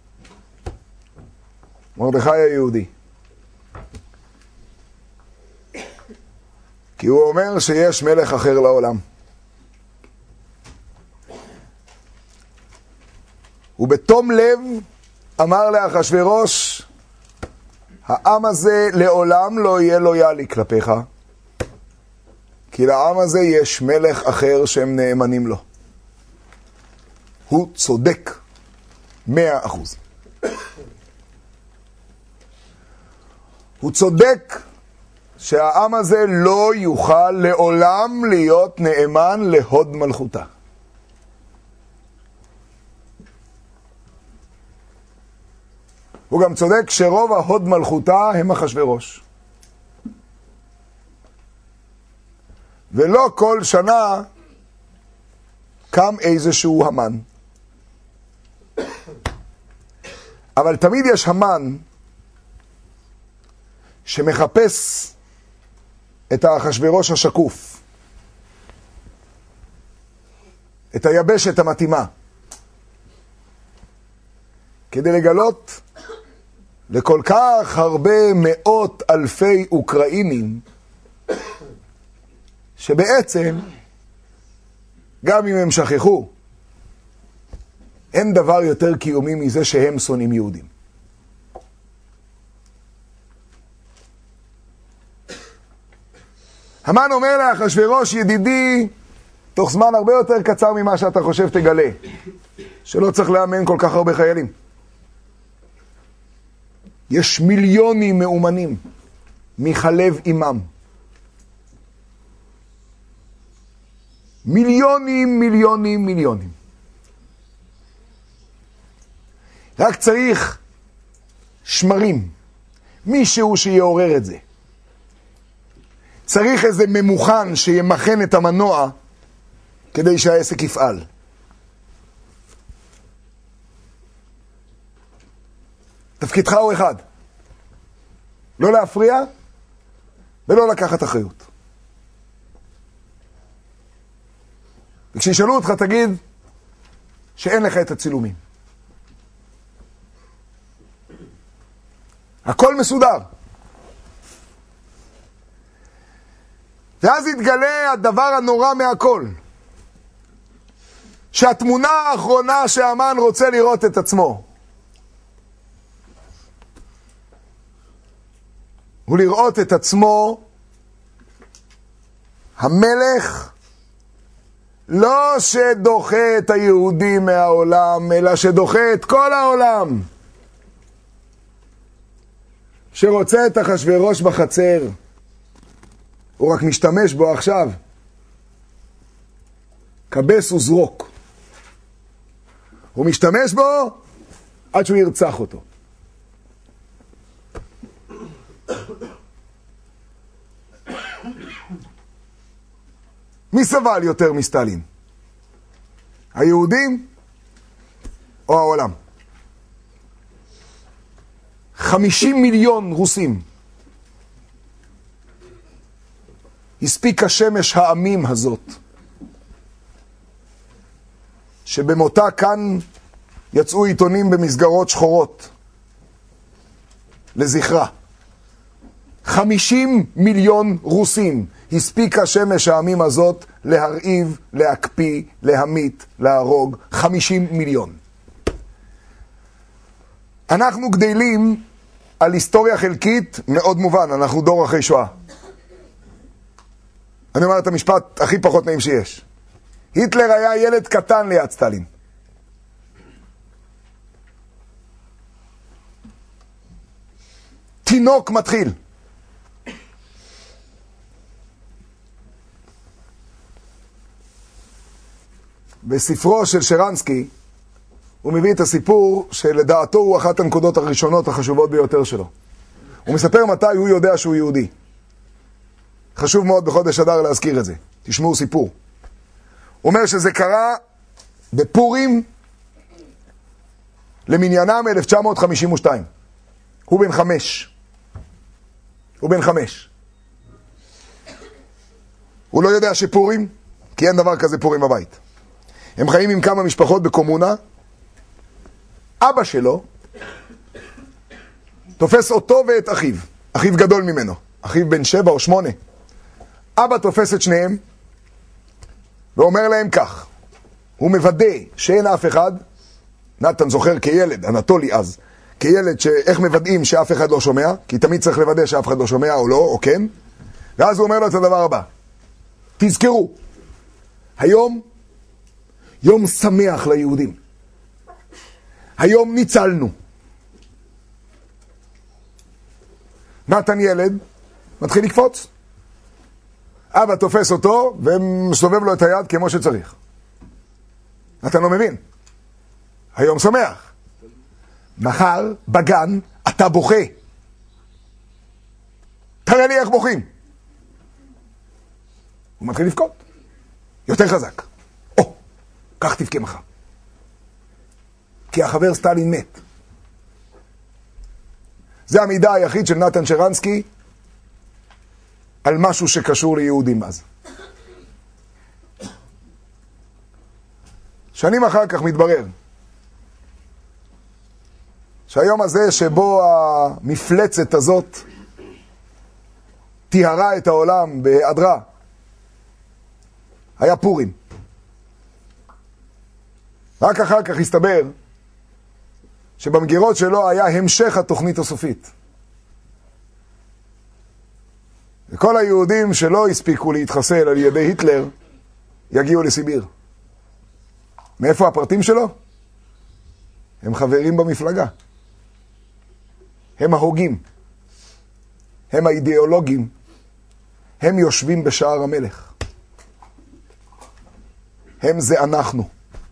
מרדכי היהודי. כי הוא אומר שיש מלך אחר לעולם. ובתום לב אמר לאחשוורוש, העם הזה לעולם לא יהיה לויאלי כלפיך, כי לעם הזה יש מלך אחר שהם נאמנים לו. הוא צודק מאה אחוז. הוא צודק שהעם הזה לא יוכל לעולם להיות נאמן להוד מלכותה. הוא גם צודק שרוב ההוד מלכותה הם אחשוורוש. ולא כל שנה קם איזשהו המן. אבל תמיד יש המן שמחפש את האחשוורוש השקוף, את היבשת המתאימה, כדי לגלות לכל כך הרבה מאות אלפי אוקראינים שבעצם גם אם הם שכחו, אין דבר יותר קיומי מזה שהם שונאים יהודים. המן אומר לאחשוורוש, ידידי, תוך זמן הרבה יותר קצר ממה שאתה חושב תגלה, שלא צריך לאמן כל כך הרבה חיילים. יש מיליונים מאומנים מחלב אימם. מיליונים, מיליונים, מיליונים. רק צריך שמרים, מישהו שיעורר את זה. צריך איזה ממוכן שימכן את המנוע כדי שהעסק יפעל. תפקידך הוא אחד, לא להפריע ולא לקחת אחריות. וכשישאלו אותך תגיד שאין לך את הצילומים. הכל מסודר. ואז יתגלה הדבר הנורא מהכל. שהתמונה האחרונה שהמן רוצה לראות את עצמו. הוא לראות את עצמו המלך לא שדוחה את היהודים מהעולם, אלא שדוחה את כל העולם. שרוצה את אחשוורוש בחצר. הוא רק משתמש בו עכשיו. כבש וזרוק. הוא משתמש בו עד שהוא ירצח אותו. מי סבל יותר מסטלין? היהודים או העולם? חמישים מיליון רוסים. הספיק השמש העמים הזאת, שבמותה כאן יצאו עיתונים במסגרות שחורות לזכרה. חמישים מיליון רוסים הספיק השמש העמים הזאת להרעיב, להקפיא, להמית, להרוג. חמישים מיליון. אנחנו גדלים על היסטוריה חלקית מאוד מובן, אנחנו דור אחרי שואה. אני אומר את המשפט הכי פחות נעים שיש. היטלר היה ילד קטן ליד סטלין. תינוק מתחיל. בספרו של שרנסקי הוא מביא את הסיפור שלדעתו הוא אחת הנקודות הראשונות החשובות ביותר שלו. הוא מספר מתי הוא יודע שהוא יהודי. חשוב מאוד בחודש אדר להזכיר את זה. תשמעו סיפור. הוא אומר שזה קרה בפורים למניינם אלף תשע מאות חמישים ושתיים. הוא בן חמש. הוא בן חמש. הוא לא יודע שפורים, כי אין דבר כזה פורים בבית. הם חיים עם כמה משפחות בקומונה. אבא שלו תופס אותו ואת אחיו. אחיו גדול ממנו. אחיו בן שבע או שמונה. אבא תופס את שניהם ואומר להם כך. הוא מוודא שאין אף אחד. נתן זוכר כילד, אנטולי אז, כילד שאיך מוודאים שאף אחד לא שומע, כי תמיד צריך לוודא שאף אחד לא שומע או לא, או כן. ואז הוא אומר לו את הדבר הבא. תזכרו, היום יום שמח ליהודים. היום ניצלנו. נתן ילד, מתחיל לקפוץ. אבא תופס אותו ומסובב לו את היד כמו שצריך. נתן לא מבין. היום שמח. מחר בגן אתה בוכה. תראה לי איך בוכים. הוא מתחיל לבכות. יותר חזק. או, כך תבכה מחר. כי החבר סטלין מת. זה המידע היחיד של נתן שרנסקי על משהו שקשור ליהודים אז. שנים אחר כך מתברר שהיום הזה שבו המפלצת הזאת תיהרה את העולם בהיעדרה היה פורים. רק אחר כך הסתבר שבמגירות שלו היה המשך התוכנית הסופית. וכל היהודים שלא הספיקו להתחסל על ידי היטלר יגיעו לסיביר. מאיפה הפרטים שלו? הם חברים במפלגה. הם ההוגים. הם האידיאולוגים. הם יושבים בשער המלך. הם זה אנחנו.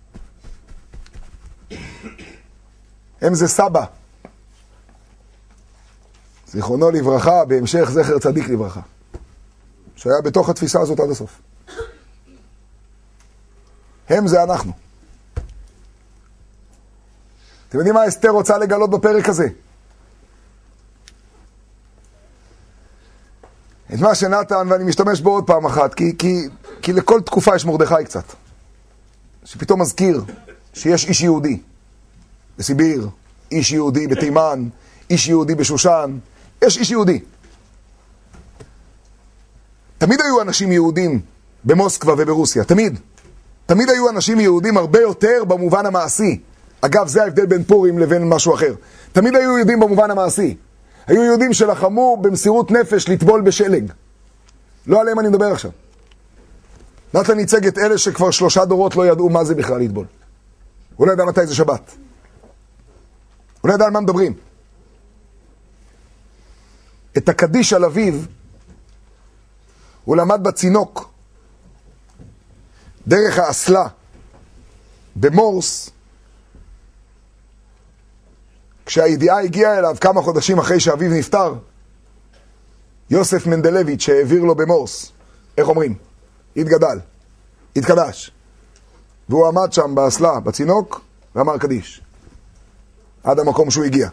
הם זה סבא. זיכרונו לברכה, בהמשך זכר צדיק לברכה. שהיה בתוך התפיסה הזאת עד הסוף. הם זה אנחנו. אתם יודעים מה אסתר רוצה לגלות בפרק הזה? את מה שנתן, ואני משתמש בו עוד פעם אחת, כי, כי, כי לכל תקופה יש מרדכי קצת. שפתאום מזכיר שיש איש יהודי בסיביר, איש יהודי בתימן, איש יהודי בשושן, יש איש יהודי. תמיד היו אנשים יהודים במוסקבה וברוסיה, תמיד. תמיד היו אנשים יהודים הרבה יותר במובן המעשי. אגב, זה ההבדל בין פורים לבין משהו אחר. תמיד היו יהודים במובן המעשי. היו יהודים שלחמו במסירות נפש לטבול בשלג. לא עליהם אני מדבר עכשיו. נתן ייצג את אלה שכבר שלושה דורות לא ידעו מה זה בכלל לטבול. הוא לא ידע מתי זה שבת. הוא לא ידע על מה מדברים. את הקדיש על אביו הוא למד בצינוק דרך האסלה במורס, כשהידיעה הגיעה אליו כמה חודשים אחרי שאביו נפטר. יוסף מנדלביץ' שהעביר לו במורס, איך אומרים? התגדל, התקדש, והוא עמד שם באסלה, בצינוק, ואמר קדיש עד המקום שהוא הגיע.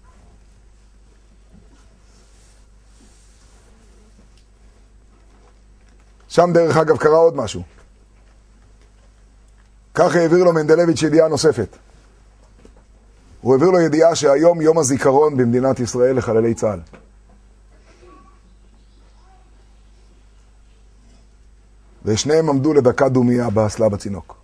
שם דרך אגב קרה עוד משהו. כך העביר לו מנדלביץ' ידיעה נוספת. הוא העביר לו ידיעה שהיום יום הזיכרון במדינת ישראל לחללי צה"ל. ושניהם עמדו לדקה דומיה באסלה בצינוק.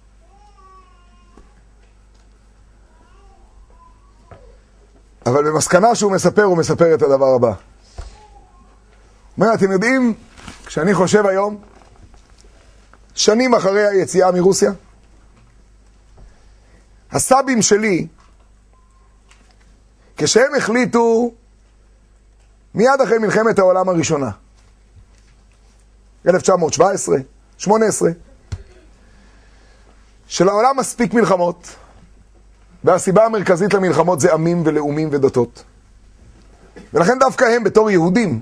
אבל במסקנה שהוא מספר, הוא מספר את הדבר הבא. הוא אומר, אתם יודעים, כשאני חושב היום, שנים אחרי היציאה מרוסיה, הסבים שלי, כשהם החליטו, מיד אחרי מלחמת העולם הראשונה, אלף תשע מאות שבע עשרה, שמונה עשרה, שלעולם מספיק מלחמות, והסיבה המרכזית למלחמות זה עמים ולאומים ודתות. ולכן דווקא הם בתור יהודים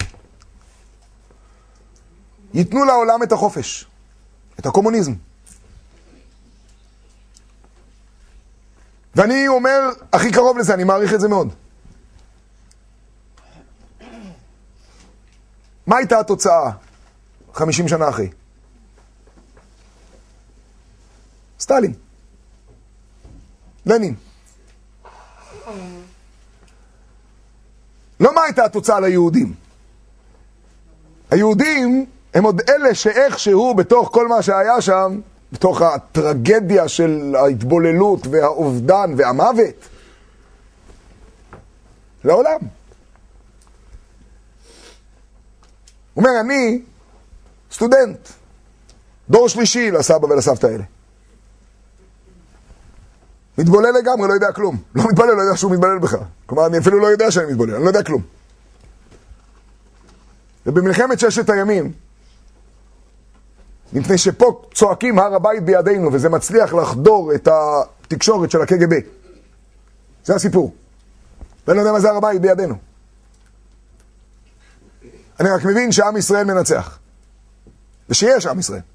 ייתנו לעולם את החופש, את הקומוניזם. ואני אומר, הכי קרוב לזה, אני מעריך את זה מאוד. מה הייתה התוצאה חמישים שנה אחרי? סטלין. לנין. לא מה הייתה התוצאה ליהודים. היהודים הם עוד אלה שאיכשהו בתוך כל מה שהיה שם, בתוך הטרגדיה של ההתבוללות והאובדן והמוות, לעולם. הוא אומר, אני סטודנט, דור שלישי לסבא ולסבתא האלה. מתבולל לגמרי, לא יודע כלום. לא מתבולל, לא יודע שהוא מתבולל בכלל. כלומר, אני אפילו לא יודע שאני מתבולל, אני לא יודע כלום. ובמלחמת ששת הימים, מפני שפה צועקים הר הבית בידינו, וזה מצליח לחדור את התקשורת של הקג"ב. זה הסיפור. ואני לא יודע מה זה הר הבית בידינו. אני רק מבין שעם ישראל מנצח. ושיש עם ישראל.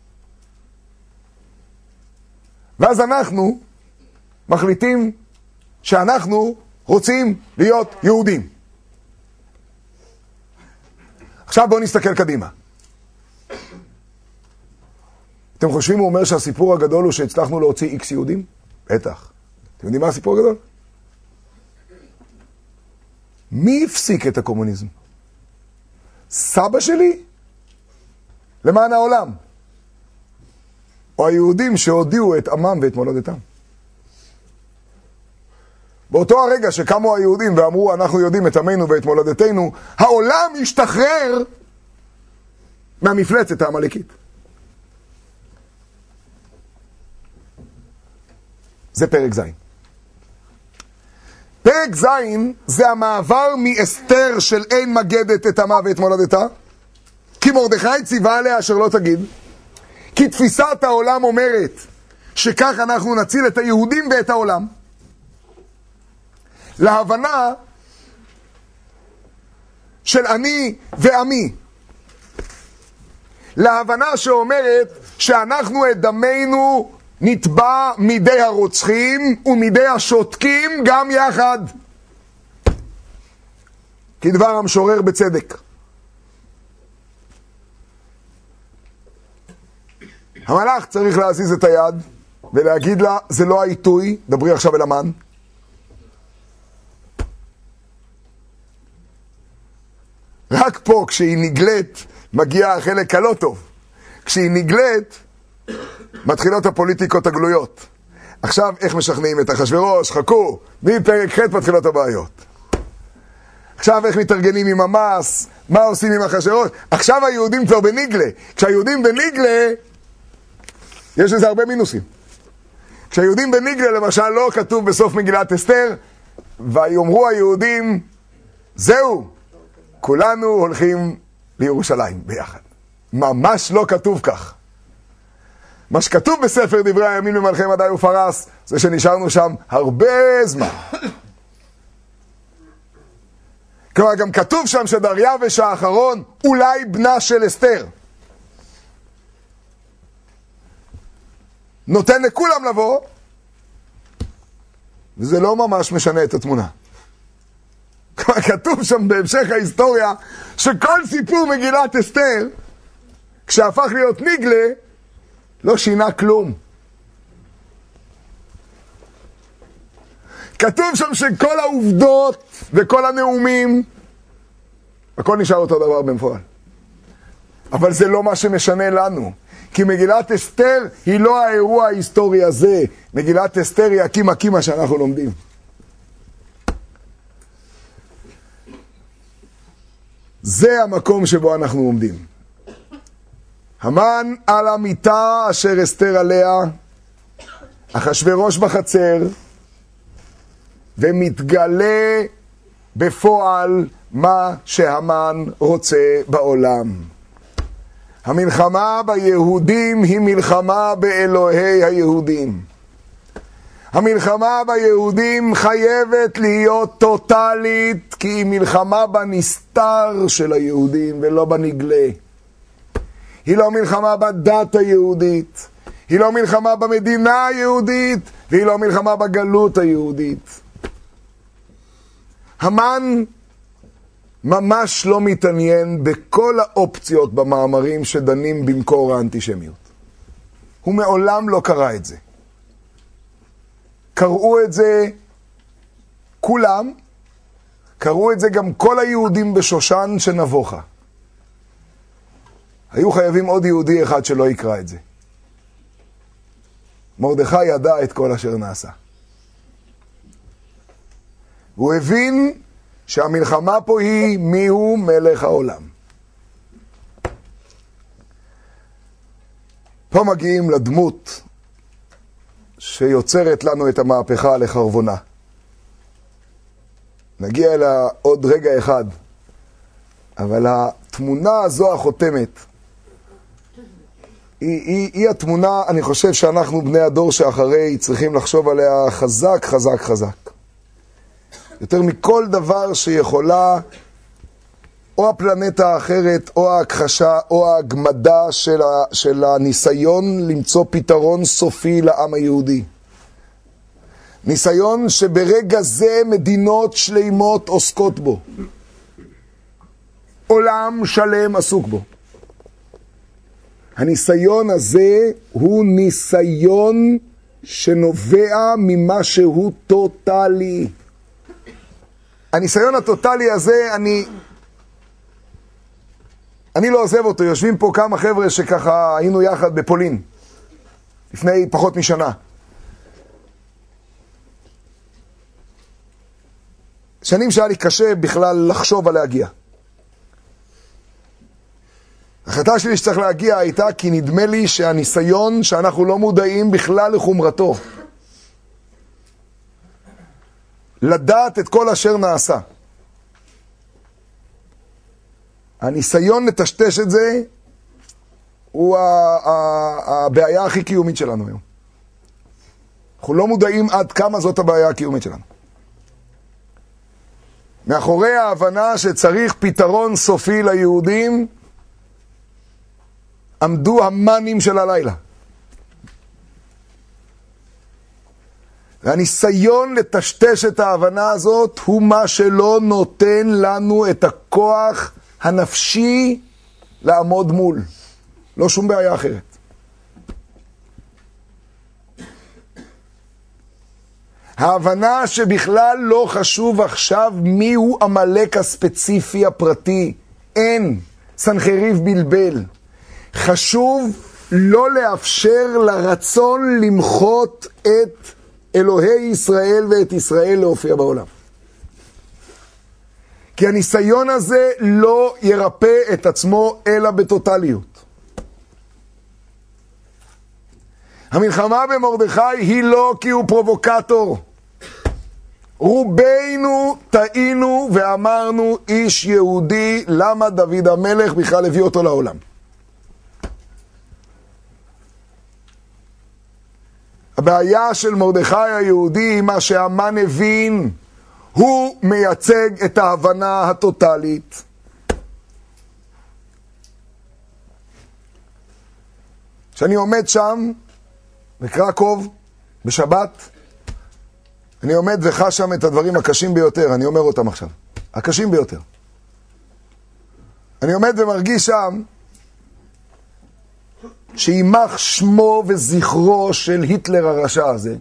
ואז אנחנו מחליטים שאנחנו רוצים להיות יהודים. עכשיו בואו נסתכל קדימה. אתם חושבים הוא אומר שהסיפור הגדול הוא שהצלחנו להוציא איקס יהודים? בטח. אתם יודעים מה הסיפור הגדול? מי הפסיק את הקומוניזם? סבא שלי? למען העולם. או היהודים שהודיעו את עמם ואת מולדתם. באותו הרגע שקמו היהודים ואמרו אנחנו יודעים את עמנו ואת מולדתנו, העולם ישתחרר מהמפלצת העמלקית. זה פרק זין. פרק זין זה המעבר מאסתר של אין מגדת את עמה ואת מולדתה, כי מרדכי ציווה עליה אשר לא תגיד, כי תפיסת העולם אומרת שכך אנחנו נציל את היהודים ואת העולם, להבנה של אני ועמי, להבנה שאומרת שאנחנו את דמנו נטבע מידי הרוצחים ומידי השותקים גם יחד, כי דבר המשורר בצדק. המלאך צריך להזיז את היד ולהגיד לה, זה לא העיתוי, דברי עכשיו אל המן. רק פה כשהיא נגלית מגיע החלק הלא טוב. כשהיא נגלית מתחילות הפוליטיקות הגלויות. עכשיו איך משכנעים את אחשוורוש? חכו, מפרק ח' מתחילות הבעיות. עכשיו איך מתארגנים עם המס? מה עושים עם אחשוורוש? עכשיו היהודים כבר בניגלה. כשהיהודים בניגלה יש לזה הרבה מינוסים. כשהיהודים בניגלה למשל לא כתוב בסוף מגילת אסתר, ויאמרו היהודים, זהו, כולנו הולכים לירושלים ביחד. ממש לא כתוב כך. מה שכתוב בספר דברי הימים למלכי מדי ופרס, זה שנשארנו שם הרבה זמן. כלומר, גם כתוב שם שדריווש האחרון אולי בנה של אסתר. נותן לכולם לבוא, וזה לא ממש משנה את התמונה. כלומר, כתוב שם בהמשך ההיסטוריה, שכל סיפור מגילת אסתר, כשהפך להיות ניגלה, לא שינה כלום. כתוב שם שכל העובדות וכל הנאומים, הכל נשאר אותו דבר בפועל. אבל זה לא מה שמשנה לנו. כי מגילת אסתר היא לא האירוע ההיסטורי הזה. מגילת אסתר היא הקימה קימה שאנחנו לומדים. זה המקום שבו אנחנו עומדים. המן על המיטה אשר אסתר עליה, אחשוורוש בחצר, ומתגלה בפועל מה שהמן רוצה בעולם. המלחמה ביהודים היא מלחמה באלוהי היהודים. המלחמה ביהודים חייבת להיות טוטלית, כי היא מלחמה בנסתר של היהודים ולא בנגלה. היא לא מלחמה בדת היהודית, היא לא מלחמה במדינה היהודית, והיא לא מלחמה בגלות היהודית. המן ממש לא מתעניין בכל האופציות במאמרים שדנים במקור האנטישמיות. הוא מעולם לא קרא את זה. קראו את זה כולם, קראו את זה גם כל היהודים בשושן שנבוכה. היו חייבים עוד יהודי אחד שלא יקרא את זה. מרדכי ידע את כל אשר נעשה. הוא הבין שהמלחמה פה היא מיהו מלך העולם. פה מגיעים לדמות שיוצרת לנו את המהפכה לחרבונה. נגיע אליה עוד רגע אחד, אבל התמונה הזו החותמת, היא, היא, היא התמונה, אני חושב שאנחנו בני הדור שאחרי צריכים לחשוב עליה חזק, חזק, חזק. יותר מכל דבר שיכולה או הפלנטה האחרת, או ההכחשה, או ההגמדה של, ה, של הניסיון למצוא פתרון סופי לעם היהודי. ניסיון שברגע זה מדינות שלימות עוסקות בו. עולם שלם עסוק בו. הניסיון הזה הוא ניסיון שנובע ממה שהוא טוטלי. הניסיון הטוטלי הזה, אני, אני לא עוזב אותו. יושבים פה כמה חבר'ה שככה היינו יחד בפולין, לפני פחות משנה. שנים שהיה לי קשה בכלל לחשוב על להגיע. החלטה שלי שצריך להגיע הייתה כי נדמה לי שהניסיון שאנחנו לא מודעים בכלל לחומרתו. לדעת את כל אשר נעשה. הניסיון לטשטש את זה הוא הבעיה הכי קיומית שלנו היום. אנחנו לא מודעים עד כמה זאת הבעיה הקיומית שלנו. מאחורי ההבנה שצריך פתרון סופי ליהודים, עמדו המנים של הלילה. והניסיון לטשטש את ההבנה הזאת הוא מה שלא נותן לנו את הכוח הנפשי לעמוד מול. לא שום בעיה אחרת. ההבנה שבכלל לא חשוב עכשיו מיהו המלך הספציפי הפרטי. אין. סנחריב בלבל. חשוב לא לאפשר לרצון למחות את אלוהי ישראל ואת ישראל להופיע בעולם. כי הניסיון הזה לא ירפא את עצמו אלא בטוטליות. המלחמה במרדכי היא לא כי הוא פרובוקטור. רובנו טעינו ואמרנו איש יהודי, למה דוד המלך בכלל הביא אותו לעולם? הבעיה של מרדכי היהודי, מה שהמן הבין, הוא מייצג את ההבנה הטוטלית. כשאני עומד שם בקרקוב בשבת, אני עומד וחש שם את הדברים הקשים ביותר, אני אומר אותם עכשיו, הקשים ביותר. אני עומד ומרגיש שם שימח שמו וזכרו של היטלר הרשע הזה,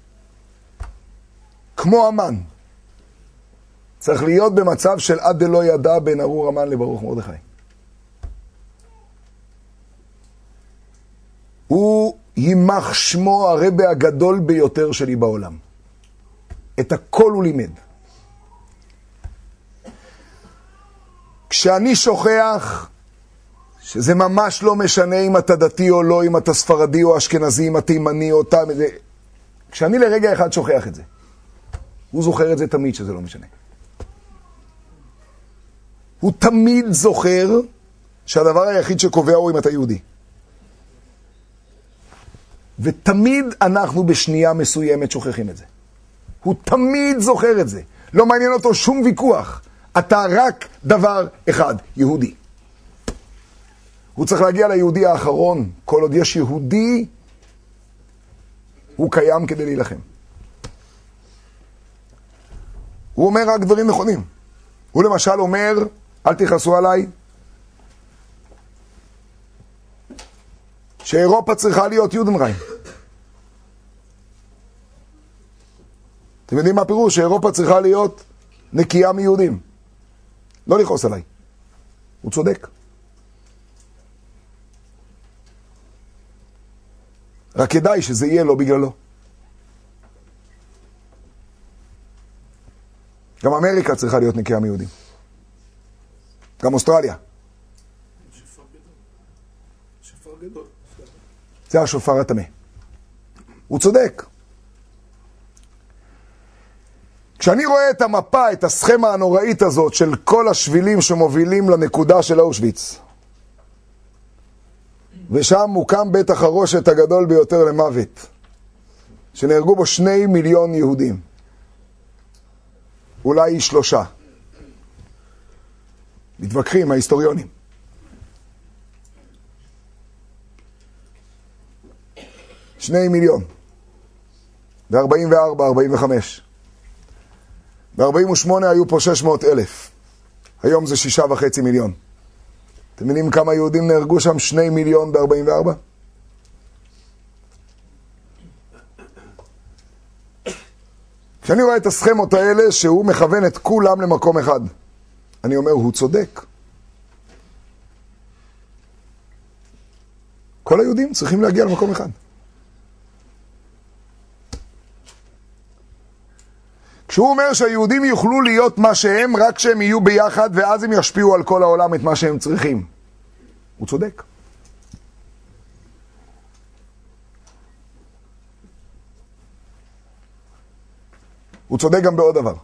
כמו המן. צריך להיות במצב של עד דלא ידע בין ארור המן לברוך מרדכי. הוא יימח שמו הרבי הגדול ביותר שלי בעולם. את הכל הוא לימד. כשאני שוכח, שזה ממש לא משנה אם אתה דתי או לא, אם אתה ספרדי או אשכנזי, אם אתה תימני או אתה... כשאני לרגע אחד שוכח את זה, הוא זוכר את זה תמיד שזה לא משנה. הוא תמיד זוכר שהדבר היחיד שקובע הוא אם אתה יהודי. ותמיד אנחנו בשנייה מסוימת שוכחים את זה. הוא תמיד זוכר את זה. לא מעניין אותו שום ויכוח. אתה רק דבר אחד, יהודי. הוא צריך להגיע ליהודי האחרון. כל עוד יש יהודי, הוא קיים כדי להילחם. הוא אומר רק דברים נכונים. הוא למשל אומר, אל תכעסו עליי, שאירופה צריכה להיות יודנריין. אתם יודעים מה הפירוש? שאירופה צריכה להיות נקייה מיהודים. לא לכעוס עליי. הוא צודק. רק כדאי שזה יהיה לא בגללו. גם אמריקה צריכה להיות נקייה מיהודים. גם אוסטרליה.
שופר גדול. שופר גדול.
זה השופר הטמא. הוא צודק. כשאני רואה את המפה, את הסכמה הנוראית הזאת של כל השבילים שמובילים לנקודה של אושוויץ, ושם מוקם בית החרושת הגדול ביותר למוות, שנהרגו בו שני מיליון יהודים, אולי שלושה. מתווכחים ההיסטוריונים. שני מיליון. ב-ארבעים וארבע, ארבעים וחמש. ב-ארבעים ושמונה היו פה שש מאות אלף. היום זה שישה וחצי מיליון. אתם מבינים כמה יהודים נהרגו שם? שני מיליון ב-ארבעים וארבע? כשאני רואה את הסכמות האלה שהוא מכוון את כולם למקום אחד, אני אומר, הוא צודק. כל היהודים צריכים להגיע למקום אחד. כשהוא אומר שהיהודים יוכלו להיות מה שהם, רק כשהם יהיו ביחד, ואז הם ישפיעו על כל העולם את מה שהם צריכים. הוא צודק. הוא צודק גם בעוד דבר.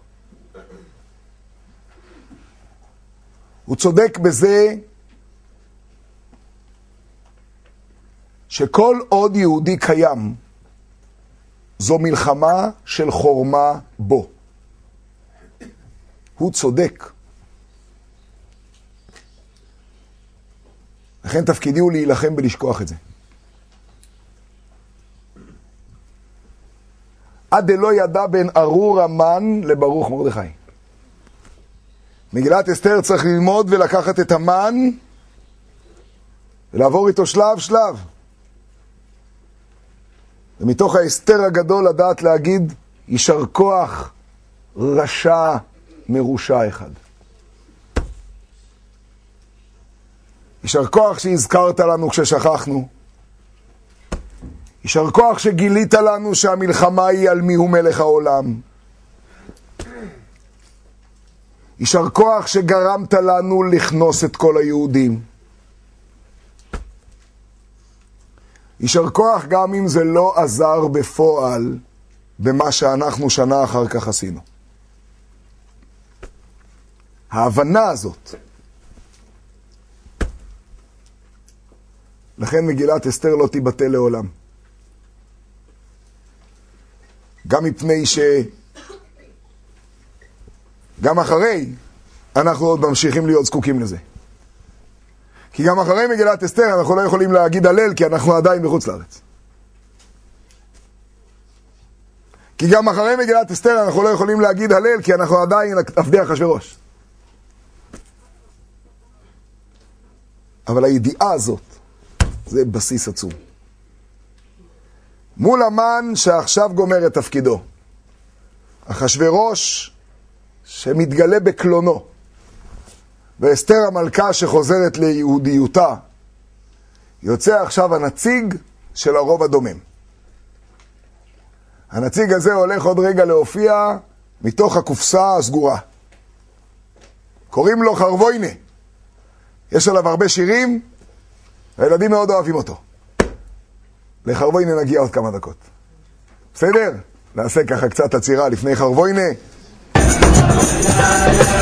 הוא צודק בזה שכל עוד יהודי קיים, זו מלחמה של חורמה בו. הוא צודק. לכן תפקידי הוא להילחם בלשכוח את זה. עד דלא ידע בין ארור המן לברוך מרדכי. מגילת אסתר צריך ללמוד ולקחת את המן ולעבור איתו שלב שלב. ומתוך האסתר הגדול לדעת להגיד, יישר כוח רשע מרושע אחד. יישר כוח שהזכרת לנו כששכחנו. יישר כוח שגילית לנו שהמלחמה היא על מי הוא מלך העולם. יישר כוח שגרמת לנו לכנוס את כל היהודים. יישר כוח גם אם זה לא עזר בפועל במה שאנחנו שנה אחר כך עשינו. ההבנה הזאת. לכן מגילת אסתר לא תיבטל לעולם. גם מפני ש... גם אחרי אנחנו עוד ממשיכים להיות זקוקים לזה. כי גם אחרי מגילת אסתר אנחנו לא יכולים להגיד הלל כי אנחנו עדיין בחוץ לארץ. כי גם אחרי מגילת אסתר אנחנו לא יכולים להגיד הלל כי אנחנו עדיין עבדי אחשוורוש. אבל הידיעה הזאת זה בסיס עצום. מול המן שעכשיו גומר את תפקידו. אחשוורוש שמתגלה בקלונו. ואסתר המלכה שחוזרת ליהודיותה. יוצא עכשיו הנציג של הרוב הדומם. הנציג הזה הולך עוד רגע להופיע מתוך הקופסה הסגורה. קוראים לו חרבוינה. יש עליו הרבה שירים, והילדים מאוד אוהבים אותו. לחרבוינה נגיע עוד כמה דקות. בסדר? נעשה ככה קצת עצירה לפני חרבוינה.